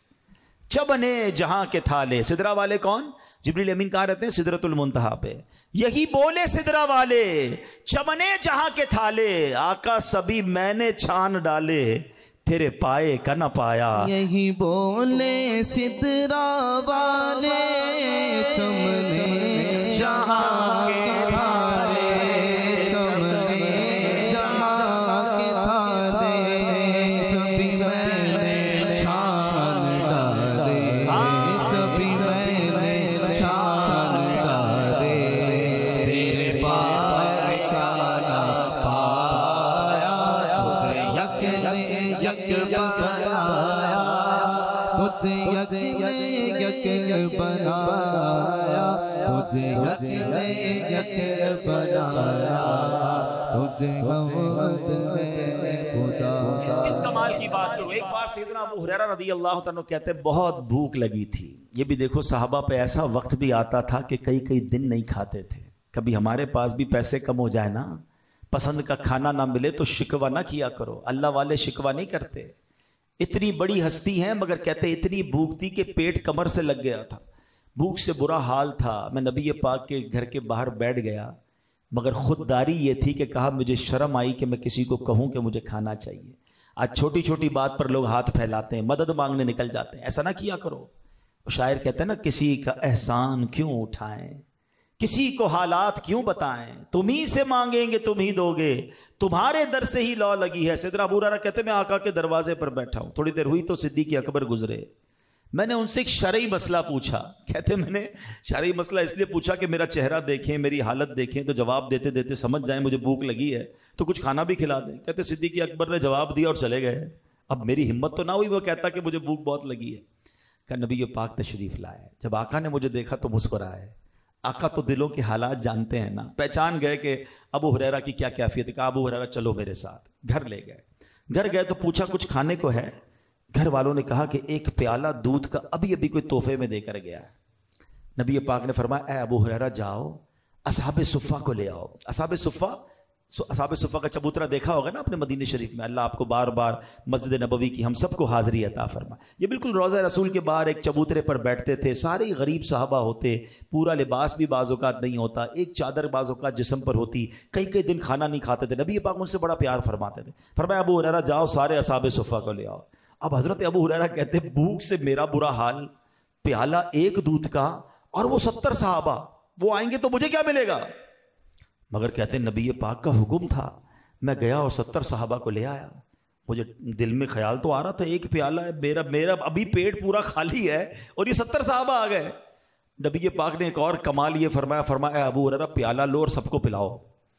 چبنے جہاں کے تھالے. سدرا والے کون؟ جبریل امین کہاں رہتے ہیں؟ سدرۃ المنتہا پہ. یہی بولے سدرا والے چبنے جہاں کے تھالے, آقا سبھی میں نے چھان ڈالے, تیرے پائے کا نہ پایا. یہی بولے سدرا والے چمنے جہاں کے تھالے, چمنے جہاں کے تھالے, سبھی میں نے چھان ڈالے, سبھی میں نے چھان ڈالے, تیرے پائے کا نہ پایا, تجھے یک نے یک بنایا, تجھے یک نے یک بنایا, تجھے یک نے یک بنایا, تجھے محمد نے خدا. کس کس کمال کی بات کروں. ایک بار سیدنا ابو ہریرہ رضی اللہ تعالیٰ کہتے ہیں بہت بھوک لگی تھی. یہ بھی دیکھو صحابہ پہ ایسا وقت بھی آتا تھا کہ کئی کئی دن نہیں کھاتے تھے. کبھی ہمارے پاس بھی پیسے کم ہو جائے نا, پسند کا کھانا نہ ملے تو شکوہ نہ کیا کرو. اللہ والے شکوہ نہیں کرتے. اتنی بڑی ہستی ہیں مگر کہتے اتنی بھوک تھی کہ پیٹ کمر سے لگ گیا تھا, بھوک سے برا حال تھا. میں نبی پاک کے گھر کے باہر بیٹھ گیا, مگر خودداری یہ تھی کہ کہا مجھے شرم آئی کہ میں کسی کو کہوں کہ مجھے کھانا چاہیے. آج چھوٹی چھوٹی بات پر لوگ ہاتھ پھیلاتے ہیں, مدد مانگنے نکل جاتے ہیں. ایسا نہ کیا کرو. شاعر کہتے ہیں نا, کسی کا احسان کیوں اٹھائیں, کسی کو حالات کیوں بتائیں, تم ہی سے مانگیں گے تم ہی دو گے, تمہارے در سے ہی لو لگی ہے. سیدنا ابو ہریرہ کہتے ہیں میں آقا کے دروازے پر بیٹھا ہوں, تھوڑی دیر ہوئی تو صدیق اکبر گزرے. میں نے ان سے ایک شرعی مسئلہ پوچھا. کہتے میں نے شرعی مسئلہ اس لیے پوچھا کہ میرا چہرہ دیکھیں, میری حالت دیکھیں, تو جواب دیتے دیتے سمجھ جائیں مجھے بھوک لگی ہے تو کچھ کھانا بھی کھلا دیں. کہتے صدیق اکبر نے جواب دیا اور چلے گئے. اب میری ہمت تو نہ ہوئی وہ کہتا کہ مجھے بھوک بہت لگی ہے. کہ نبی پاک تشریف لائے. جب آقا نے مجھے دیکھا تو مسکرائے. آقا تو دلوں کے حالات جانتے ہیں نا, پہچان گئے کہ ابو ہریرہ کی کیا کیفیت ہے. کہا ابو ہریرہ چلو میرے ساتھ. گھر لے گئے. گھر گئے تو پوچھا کچھ کھانے کو ہے؟ گھر والوں نے کہا کہ ایک پیالہ دودھ کا ابھی ابھی کوئی تحفے میں دے کر گیا ہے۔ نبی پاک نے فرمایا اے ابو ہریرہ جاؤ اصحاب صفہ کو لے آؤ۔ اصحاب صفہ اصحاب صفہ کا چبوترا دیکھا ہوگا نا اپنے مدینہ شریف میں، اللہ آپ کو بار بار مسجد نبوی کی ہم سب کو حاضری عطا فرما۔ یہ بالکل روضہ رسول کے باہر ایک چبوترے پر بیٹھتے تھے، سارے غریب صحابہ ہوتے، پورا لباس بھی بعض اوقات نہیں ہوتا، ایک چادر بعض اوقات جسم پر ہوتی، کئی کئی دن کھانا نہیں کھاتے تھے، نبی پاک ان سے بڑا پیار فرماتے تھے۔ فرمایا ابو ہریرہ جاؤ سارے اصحاب صفہ کو لے آؤ۔ اب حضرت ابو ہریرہ کہتے بھوک سے میرا برا حال، پیالہ ایک دودھ کا اور وہ ستر صحابہ، وہ آئیں گے تو مجھے کیا ملے گا؟ مگر کہتے نبی پاک کا حکم تھا، میں گیا اور ستر صحابہ کو لے آیا۔ مجھے دل میں خیال تو آ رہا تھا ایک پیالہ ہے، میرا میرا ابھی پیٹ پورا خالی ہے اور یہ ستر صحابہ آ گئے۔ نبی پاک نے ایک اور کمال یہ فرمایا، فرمایا ابو ہریرہ پیالہ لو اور سب کو پلاؤ۔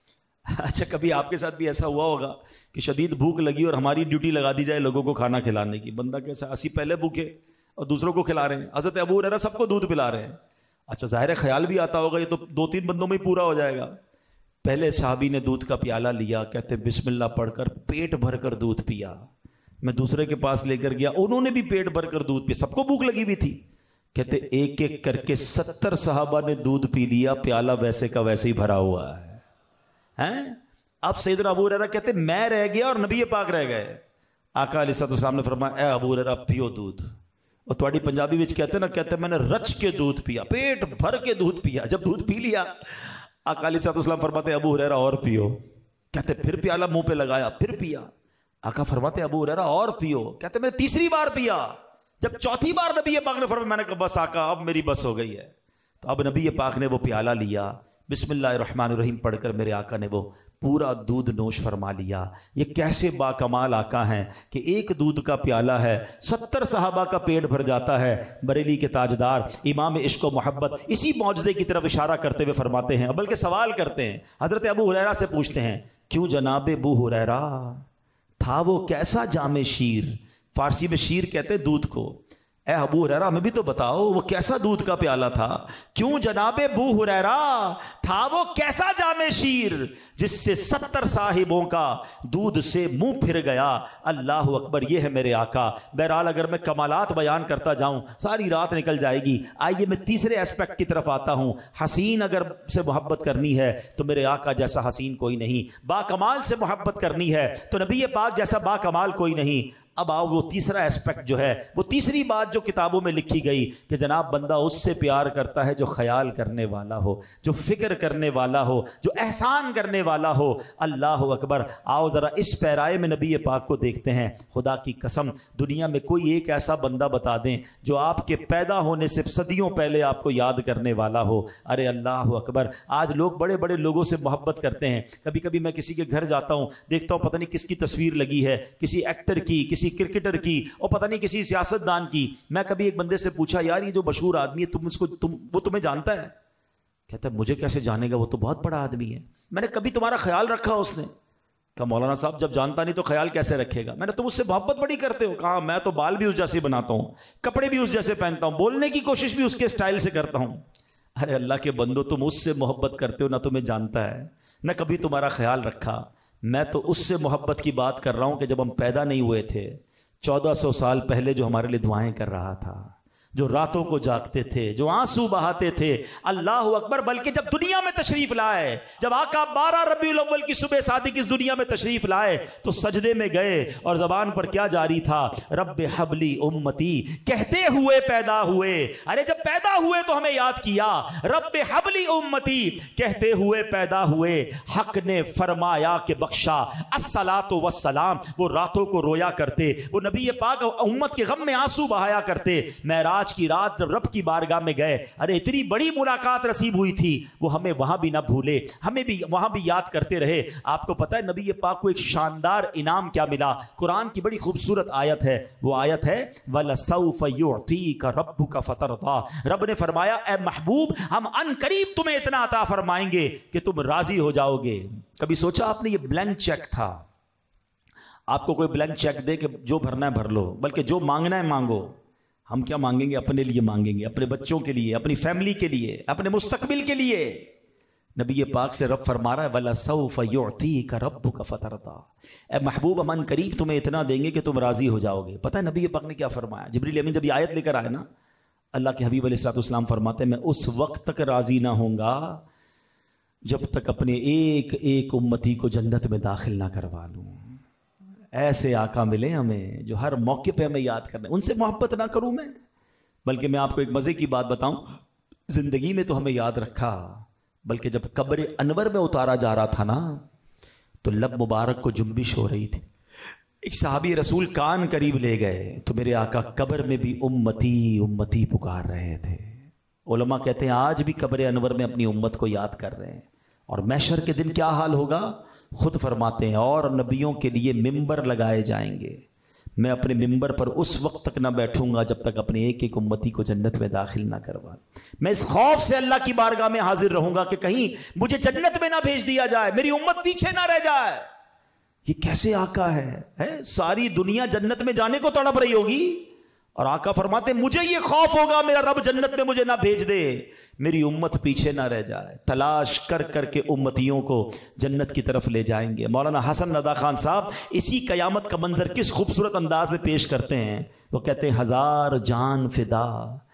اچھا کبھی آپ کے ساتھ بھی ایسا ہوا ہوگا کہ شدید بھوک لگی اور ہماری ڈیوٹی لگا دی جائے لوگوں کو کھانا کھلانے کی، بندہ کیسا اسی پہلے بھوکے اور دوسروں کو کھلا رہے ہیں، حضرت ابو ہریرہ سب کو دودھ پلا رہے ہیں۔ اچھا ظاہر خیال بھی آتا ہوگا یہ تو دو تین بندوں میں ہی پورا ہو جائے گا۔ پہلے صحابی نے دودھ کا پیالہ لیا، کہتے بسم اللہ پڑھ کر پیٹ بھر کر دودھ پیا۔ میں دوسرے کے پاس لے کر گیا، انہوں نے بھی پیٹ بھر کر دودھ پیا، سب کو بھوک لگی ہوئی تھی۔ کہتے ایک ایک کر کے ستر صحابہ نے دودھ پی لیا، پیالہ ویسے کا ویسے ہی بھرا ہوا ہے۔ ہیں اب سیدنا ابو ہریرہ کہتے میں رہ گیا اور نبی پاک رہ گئے۔ آقا علیہ الصلوۃ والسلام نے فرمایا اے ابو ہریرہ پیو دودھ۔ اور تھوڑی پنجابی وچ کہتے نا، کہتے میں نے رچ کے دودھ پیا، پیٹ بھر کے دودھ پیا۔ جب دودھ پی لیا آقا علیہ الصلوۃ والسلام فرماتے ابو ہریرہ اور پیو۔ کہتے پھر پیالہ منہ پہ لگایا، پھر پیا۔ آقا فرماتے ابو ہریرہ اور پیو۔ کہتے میں نے تیسری بار پیا۔ جب چوتھی بار نبی پاک نے فرمایا، میں نے کہا بس آقا اب میری بس ہو گئی ہے۔ تو اب نبی پاک نے وہ پیالہ لیا، بسم اللہ الرحمن الرحیم پڑھ کر میرے آقا نے وہ پورا دودھ نوش فرما لیا۔ یہ کیسے با کمال آقا ہیں کہ ایک دودھ کا پیالہ ہے، ستر صحابہ کا پیٹ بھر جاتا ہے۔ بریلی کے تاجدار امام عشق و محبت اسی معجزے کی طرف اشارہ کرتے ہوئے فرماتے ہیں، بلکہ سوال کرتے ہیں، حضرت ابو ہریرہ سے پوچھتے ہیں کیوں جناب ابو ہریرہ تھا وہ کیسا جام شیر؟ فارسی میں شیر کہتے ہیں دودھ کو۔ اے ابو ہریرہ ہمیں بھی تو بتاؤ وہ کیسا دودھ کا پیالہ تھا؟ کیوں جناب ابو ہریرہ تھا وہ کیسا جام شیر جس سے ستر صاحبوں کا دودھ سے منہ پھر گیا؟ اللہ اکبر، یہ ہے میرے آقا۔ بہرحال اگر میں کمالات بیان کرتا جاؤں ساری رات نکل جائے گی۔ آئیے میں تیسرے اسپیکٹ کی طرف آتا ہوں۔ حسین اگر سے محبت کرنی ہے تو میرے آقا جیسا حسین کوئی نہیں، با کمال سے محبت کرنی ہے تو نبی پاک جیسا با کمال کوئی نہیں۔ اب آؤ وہ تیسرا اسپیکٹ جو ہے، وہ تیسری بات جو کتابوں میں لکھی گئی کہ جناب بندہ اس سے پیار کرتا ہے جو خیال کرنے والا ہو، جو فکر کرنے والا ہو، جو احسان کرنے والا ہو۔ اللہ اکبر۔ آؤ ذرا اس پیرائے میں نبی پاک کو دیکھتے ہیں۔ خدا کی قسم دنیا میں کوئی ایک ایسا بندہ بتا دیں جو آپ کے پیدا ہونے سے صدیوں پہلے آپ کو یاد کرنے والا ہو۔ ارے اللہ اکبر، آج لوگ بڑے بڑے لوگوں سے محبت کرتے ہیں۔ کبھی کبھی میں کسی کے گھر جاتا ہوں، دیکھتا ہوں پتہ نہیں کس کی تصویر لگی ہے، کسی ایکٹر کی، کسی کرکٹر کی، اور پتہ نہیں کسی سیاست دان کی۔ میں کبھی ایک بندے سے پوچھا یار یہ جو مشہور آدمی ہے تم اس کو تم وہ تمہیں جانتا ہے؟ کہتا ہے مجھے کیسے جانے گا، وہ تو بہت بڑا آدمی ہے۔ میں نے کبھی تمہارا خیال رکھا اس نے؟ کہا مولانا صاحب جب جانتا نہیں تو خیال کیسے رکھے گا؟ میں نے تم اس سے محبت بڑی کرتے ہو؟ کہا میں تو بال بھی اس جیسے بناتا ہوں، کپڑے بھی اس جیسے پہنتا ہوں، بولنے کی کوشش بھی اس کے سٹائل سے کرتا ہوں۔ ارے اللہ کے بندو، تم اس سے محبت کرتے ہو نہ تمہیں جانتا ہے، نہ کبھی تمہارا خیال رکھا۔ میں تو اس سے محبت کی بات کر رہا ہوں کہ جب ہم پیدا نہیں ہوئے تھے، چودہ سو سال پہلے جو ہمارے لیے دعائیں کر رہا تھا، جو راتوں کو جاگتے تھے، جو آنسو بہاتے تھے۔ اللہ اکبر۔ بلکہ جب دنیا میں تشریف لائے، جب آقا بارہ ربیع الاول کی صبح صادق اس دنیا میں تشریف لائے تو سجدے میں گئے اور زبان پر کیا جاری تھا؟ رب حبلی امتی کہتے ہوئے پیدا ہوئے۔ ارے جب پیدا ہوئے تو ہمیں یاد کیا، رب حبلی امتی کہتے ہوئے پیدا ہوئے۔ حق نے فرمایا کہ بخشا الصلاۃ والسلام، وہ راتوں کو رویا کرتے، وہ نبی پاک امت کے غم میں آنسو بہایا کرتے۔ معراج کی رات جب رب کی بارگاہ میں گئے، ارے اتنی بڑی ملاقات نصیب ہوئی تھی، وہ ہمیں وہاں بھی نہ بھولے، ہمیں بھی وہاں بھی یاد کرتے رہے۔ آپ کو پتہ ہے نبی پاک کو ایک شاندار انعام کیا ملا؟ قرآن کی بڑی خوبصورت آیت ہے، وہ آیت ہے وَلَسَوْفَ يُعْطِيكَ رَبُّكَ فَتَرْضَىٰ۔ رب نے فرمایا اے محبوب ہم ان قریب تمہیں اتنا عطا فرمائیں گے کہ تم راضی ہو جاؤ گے۔ کبھی سوچا آپ نے یہ بلینک چیک تھا؟ آپ کو کوئی بلینک چیک دے کہ جو بھرنا ہے بھر لو، بلکہ جو مانگنا ہے مانگو۔ ہم کیا مانگیں گے؟ اپنے لیے مانگیں گے، اپنے بچوں کے لیے، اپنی فیملی کے لیے، اپنے مستقبل کے لیے۔ نبی پاک سے رب فرما رہا ہے وَلَسَوْفَ يُعْتِيكَ رَبُّكَ فَتَرْضَىٰ، اے محبوب امن قریب تمہیں اتنا دیں گے کہ تم راضی ہو جاؤ گے۔ پتہ ہے نبی پاک نے کیا فرمایا؟ جبریل امین جب یہ آیت لے کر آئے نا، اللہ کے حبیب علیہ الصلوۃ والسلام فرماتے ہیں میں اس وقت تک راضی نہ ہوں گا جب تک اپنے ایک ایک امتی کو جنت میں داخل نہ کروا لوں۔ ایسے آقا ملے ہمیں جو ہر موقع پہ ہمیں یاد کرنے، ان سے محبت نہ کروں میں، بلکہ میں آپ کو ایک مزے کی بات بتاؤں، زندگی میں تو ہمیں یاد رکھا، بلکہ جب قبر انور میں اتارا جا رہا تھا نا تو لب مبارک کو جنبش ہو رہی تھی، ایک صحابی رسول کان قریب لے گئے تو میرے آقا قبر میں بھی امتی امتی پکار رہے تھے۔ علماء کہتے ہیں آج بھی قبر انور میں اپنی امت کو یاد کر رہے ہیں، اور محشر کے دن کیا حال ہوگا خود فرماتے ہیں، اور نبیوں کے لیے ممبر لگائے جائیں گے، میں اپنے ممبر پر اس وقت تک نہ بیٹھوں گا جب تک اپنے ایک ایک امتی کو جنت میں داخل نہ کروا، میں اس خوف سے اللہ کی بارگاہ میں حاضر رہوں گا کہ کہیں مجھے جنت میں نہ بھیج دیا جائے، میری امت پیچھے نہ رہ جائے۔ یہ کیسے آقا ہے, ہے ساری دنیا جنت میں جانے کو تڑپ رہی ہوگی اور آقا فرماتے مجھے یہ خوف ہوگا میرا رب جنت میں مجھے نہ بھیج دے, میری امت پیچھے نہ رہ جائے. تلاش کر کر کے امتیوں کو جنت کی طرف لے جائیں گے. مولانا حسن رضا خان صاحب اسی قیامت کا منظر کس خوبصورت انداز میں پیش کرتے ہیں. وہ کہتے ہیں ہزار جان فدا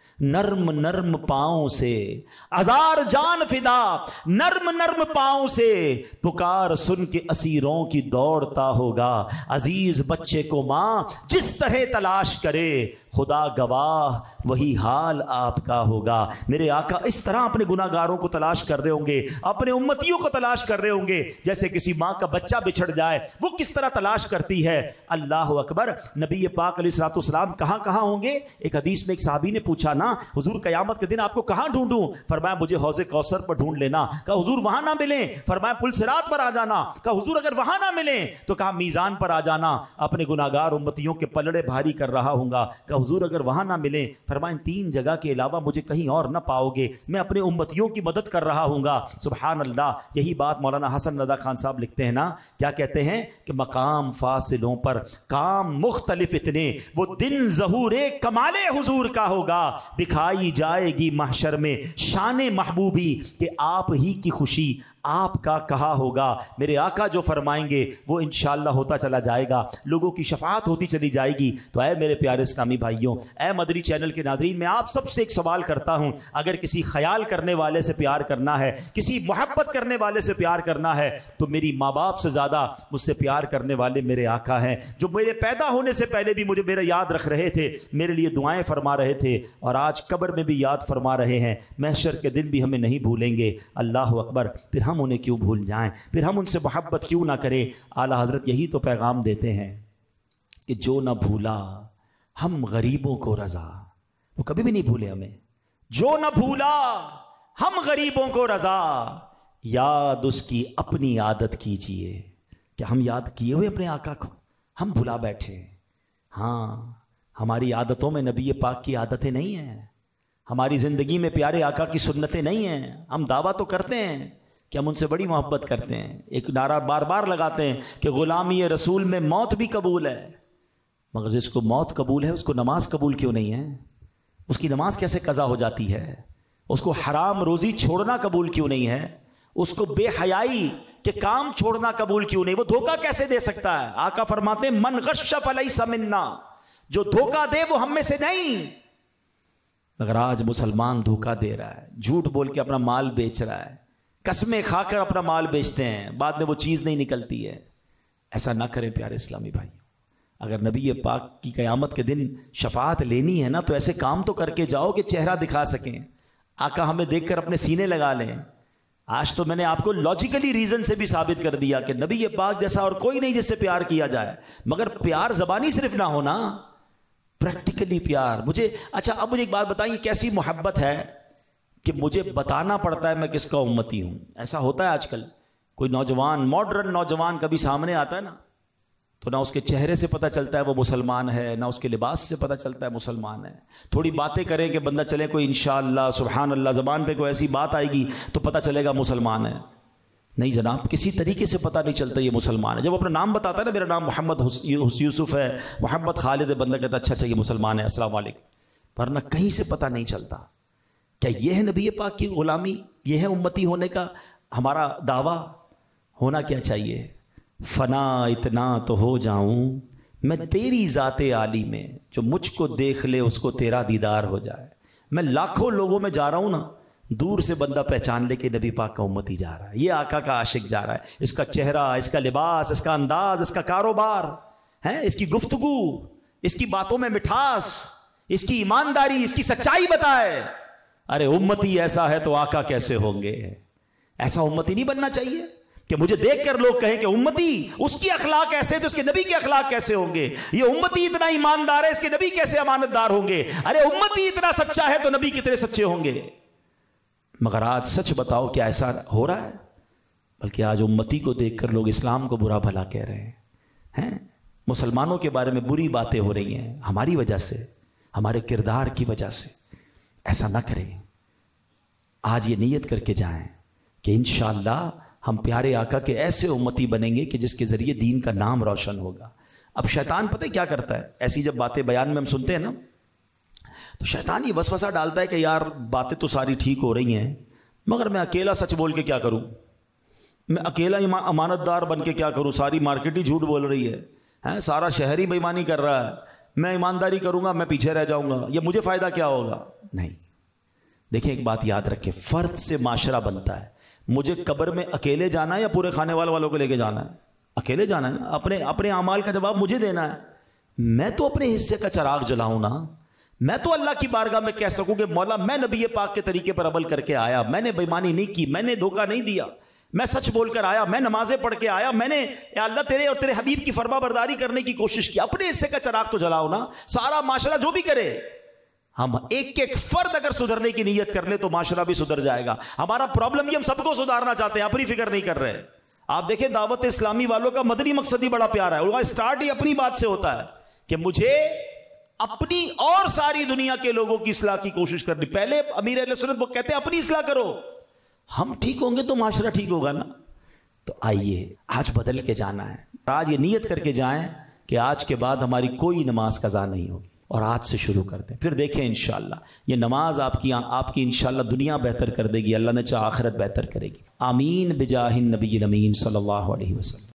نرم نرم پاؤں سے, ہزار جان فدا نرم نرم پاؤں سے, پکار سن کے اسیروں کی دوڑتا ہوگا, عزیز بچے کو ماں جس طرح تلاش کرے خدا گواہ وہی حال آپ کا ہوگا. میرے آقا اس طرح اپنے گناہ گاروں کو تلاش کر رہے ہوں گے, اپنے امتیوں کو تلاش کر رہے ہوں گے جیسے کسی ماں کا بچہ بچھڑ جائے وہ کس طرح تلاش کرتی ہے. اللہ اکبر. نبی پاک علیہ الصلوۃ والسلام کہاں کہاں ہوں گے؟ ایک حدیث میں ایک صحابی نے پوچھا نا حضور قیامت کے دن آپ کو کہاں ڈھونڈوں؟ فرمایا مجھے حوض کوثر پر ڈھونڈ لینا. کہا حضور وہاں نہ ملیں؟ فرمایا پل صراط پر آ جانا. کہا حضور اگر وہاں نہ ملیں تو کہا میزان پر آ جانا, اپنے گناہگار امتیوں کے پلڑے بھاری کر رہا ہوں گا. کہا حضور اگر وہاں نہ ملیں, فرمایا تین جگہ کے علاوہ مجھے کہیں اور نہ پاؤ گے, میں اپنے امتیوں کی مدد کر رہا ہوں گا. سبحان اللہ. یہی بات مولانا حسن رضا خان صاحب لکھتے ہیں نا, کیا کہتے ہیں کہ مقام فاصلوں پر کام مختلف اتنے, وہ دن ظہور کمال حضور کا ہوگا, دکھائی جائے گی محشر میں شان محبوبی کہ آپ ہی کی خوشی آپ کا کہا ہوگا. میرے آقا جو فرمائیں گے وہ انشاءاللہ ہوتا چلا جائے گا, لوگوں کی شفاعت ہوتی چلی جائے گی. تو اے میرے پیارے اسلامی بھائیوں, اے مدنی چینل کے ناظرین, میں آپ سب سے ایک سوال کرتا ہوں, اگر کسی خیال کرنے والے سے پیار کرنا ہے, کسی محبت کرنے والے سے پیار کرنا ہے, تو میری ماں باپ سے زیادہ مجھ سے پیار کرنے والے میرے آقا ہیں, جو میرے پیدا ہونے سے پہلے بھی مجھے میرا یاد رکھ رہے تھے, میرے لیے دعائیں فرما رہے تھے, اور آج قبر میں بھی یاد فرما رہے ہیں, محشر کے دن بھی ہمیں نہیں بھولیں گے. اللہ اکبر. پھر ہم انہیں کیوں بھول جائیں, پھر ہم ان سے محبت کیوں نہ کریں؟ اعلیٰ حضرت یہی تو پیغام دیتے ہیں کہ جو نہ بھولا ہم غریبوں کو رضا. وہ کبھی بھی نہیں بھولے ہمیں. جو نہ بھولا ہم غریبوں کو رضا, یاد اس کی اپنی عادت کیجئے. کہ ہم یاد کیے ہوئے اپنے آقا کو, ہم بھلا بیٹھے. ہاں ہماری عادتوں میں نبی پاک کی عادتیں نہیں ہیں, ہماری زندگی میں پیارے آقا کی سنتیں نہیں ہیں. ہم دعویٰ تو کرتے ہیں کہ ہم ان سے بڑی محبت کرتے ہیں, ایک نعرہ بار بار لگاتے ہیں کہ غلامی رسول میں موت بھی قبول ہے, مگر جس کو موت قبول ہے اس کو نماز قبول کیوں نہیں ہے؟ اس کی نماز کیسے قضا ہو جاتی ہے؟ اس کو حرام روزی چھوڑنا قبول کیوں نہیں ہے؟ اس کو بے حیائی کے کام چھوڑنا قبول کیوں نہیں؟ وہ دھوکہ کیسے دے سکتا ہے؟ آقا فرماتے ہیں من غش فلیس منا, جو دھوکہ دے وہ ہم میں سے نہیں. مگر آج مسلمان دھوکہ دے رہا ہے, جھوٹ بول کے اپنا مال بیچ رہا ہے, قسمیں کھا کر اپنا مال بیچتے ہیں, بعد میں وہ چیز نہیں نکلتی ہے. ایسا نہ کریں پیارے اسلامی بھائی. اگر نبی پاک کی قیامت کے دن شفاعت لینی ہے نا تو ایسے کام تو کر کے جاؤ کہ چہرہ دکھا سکیں, آقا ہمیں دیکھ کر اپنے سینے لگا لیں. آج تو میں نے آپ کو لاجیکلی ریزن سے بھی ثابت کر دیا کہ نبی پاک جیسا اور کوئی نہیں جس سے پیار کیا جائے, مگر پیار زبانی صرف نہ ہونا, پریکٹیکلی پیار. مجھے اچھا اب مجھے ایک بات بتائیں, کیسی محبت ہے کہ مجھے بتانا پڑتا ہے میں کس کا امتی ہوں؟ ایسا ہوتا ہے آج کل, کوئی نوجوان ماڈرن نوجوان کبھی سامنے آتا ہے نا تو نہ اس کے چہرے سے پتہ چلتا ہے وہ مسلمان ہے, نہ اس کے لباس سے پتہ چلتا ہے مسلمان ہے. تھوڑی باتیں کریں کہ بندہ چلے کوئی انشاءاللہ سبحان اللہ زبان پہ کوئی ایسی بات آئے گی تو پتہ چلے گا مسلمان ہے. نہیں جناب, کسی طریقے سے پتہ نہیں چلتا یہ مسلمان ہے. جب اپنا نام بتاتا ہے نا, میرا نام محمد یوسف ہے, محمد خالد ہے, بندہ کہتا ہے اچھا اچھا یہ مسلمان ہے, السلام علیکم. ورنہ کہیں سے پتہ نہیں چلتا. کیا یہ ہے نبی پاک کی غلامی؟ یہ ہے امتی ہونے کا ہمارا دعویٰ ہونا کیا چاہیے؟ فنا اتنا تو ہو جاؤں میں تیری ذات عالی میں، جو مجھ کو دیکھ لے اس کو تیرا دیدار ہو جائے۔ میں لاکھوں لوگوں میں جا رہا ہوں نا، دور سے بندہ پہچان لے کہ نبی پاک کا امتی جا رہا ہے، یہ آقا کا عاشق جا رہا ہے، اس کا چہرہ، اس کا لباس، اس کا انداز، اس کا کاروبار ہے، اس کی گفتگو، اس کی باتوں میں مٹھاس، اس کی ایمانداری، اس کی سچائی بتائے۔ ارے امتی ایسا ہے تو آقا کیسے ہوں گے؟ ایسا امتی نہیں بننا چاہیے کہ مجھے دیکھ کر لوگ کہیں کہ امتی اس کی اخلاق ایسے تو اس کے نبی کے اخلاق کیسے ہوں گے؟ یہ امتی اتنا ایماندار ہے، اس کے نبی کیسے امانت دار ہوں گے؟ ارے امتی اتنا سچا ہے تو نبی کتنے سچے ہوں گے؟ مگر آج سچ بتاؤ کیا ایسا ہو رہا ہے؟ بلکہ آج امتی کو دیکھ کر لوگ اسلام کو برا بھلا کہہ رہے ہیں، مسلمانوں کے بارے میں بری باتیں ہو رہی ہیں ہماری وجہ سے، ہمارے کردار کی وجہ سے۔ ایسا نہ کریں، آج یہ نیت کر کے جائیں کہ انشاءاللہ ہم پیارے آقا کے ایسے امتی بنیں گے کہ جس کے ذریعے دین کا نام روشن ہوگا۔ اب شیطان پتہ کیا کرتا ہے؟ ایسی جب باتیں بیان میں ہم سنتے ہیں نا، تو شیطان یہ وسوسہ ڈالتا ہے کہ یار باتیں تو ساری ٹھیک ہو رہی ہیں، مگر میں اکیلا سچ بول کے کیا کروں؟ میں اکیلا امانت دار بن کے کیا کروں؟ ساری مارکیٹ ہی جھوٹ بول رہی ہے، سارا شہر ہی بے ایمانی کر رہا ہے، میں ایمانداری کروں گا میں پیچھے رہ جاؤں گا، یہ مجھے فائدہ کیا ہوگا؟ نہیں، دیکھیں ایک بات یاد رکھیں، فرد سے معاشرہ بنتا ہے۔ مجھے قبر میں اکیلے جانا ہے یا پورے خانے والوں والوں کو لے کے جانا ہے؟ اکیلے جانا ہے نا، اپنے اپنے اعمال کا جواب مجھے دینا ہے۔ میں تو اپنے حصے کا چراغ جلاؤں نا، میں تو اللہ کی بارگاہ میں کہہ سکوں کہ مولا میں نبی پاک کے طریقے پر عمل کر کے آیا، میں نے بے ایمانی نہیں کی، میں نے دھوکہ نہیں دیا، میں سچ بول کر آیا، میں نمازیں پڑھ کے آیا، میں نے یا اللہ تیرے اور تیرے حبیب کی فرما برداری کرنے کی کوشش کی۔ اپنے حصے کا چراغ تو جلاؤ نا، سارا معاشرہ جو بھی کرے، ہم ایک ایک فرد اگر سدھرنے کی نیت کر لے تو معاشرہ بھی سدھر جائے گا۔ ہمارا پرابلم یہ ہم سب کو سدھارنا چاہتے ہیں، اپنی فکر نہیں کر رہے۔ آپ دیکھیں دعوت اسلامی والوں کا مدنی مقصد ہی بڑا پیارا ہے، وہ سٹارٹ ہی اپنی بات سے ہوتا ہے کہ مجھے اپنی اور ساری دنیا کے لوگوں کی اصلاح کی کوشش کرنی۔ پہلے امیر اہل سنت وہ کہتے ہیں اپنی اصلاح کرو، ہم ٹھیک ہوں گے تو معاشرہ ٹھیک ہوگا نا۔ تو آئیے آج بدل کے جانا ہے، آج یہ نیت کر کے جائیں کہ آج کے بعد ہماری کوئی نماز قضا نہیں ہوگی، اور آج سے شروع کر دیں، پھر دیکھیں انشاءاللہ یہ نماز آپ کی آپ کی انشاءاللہ دنیا بہتر کر دے گی، اللہ نے چاہا آخرت بہتر کرے گی۔ آمین بجاہ النبی الامین صلی اللہ علیہ وسلم۔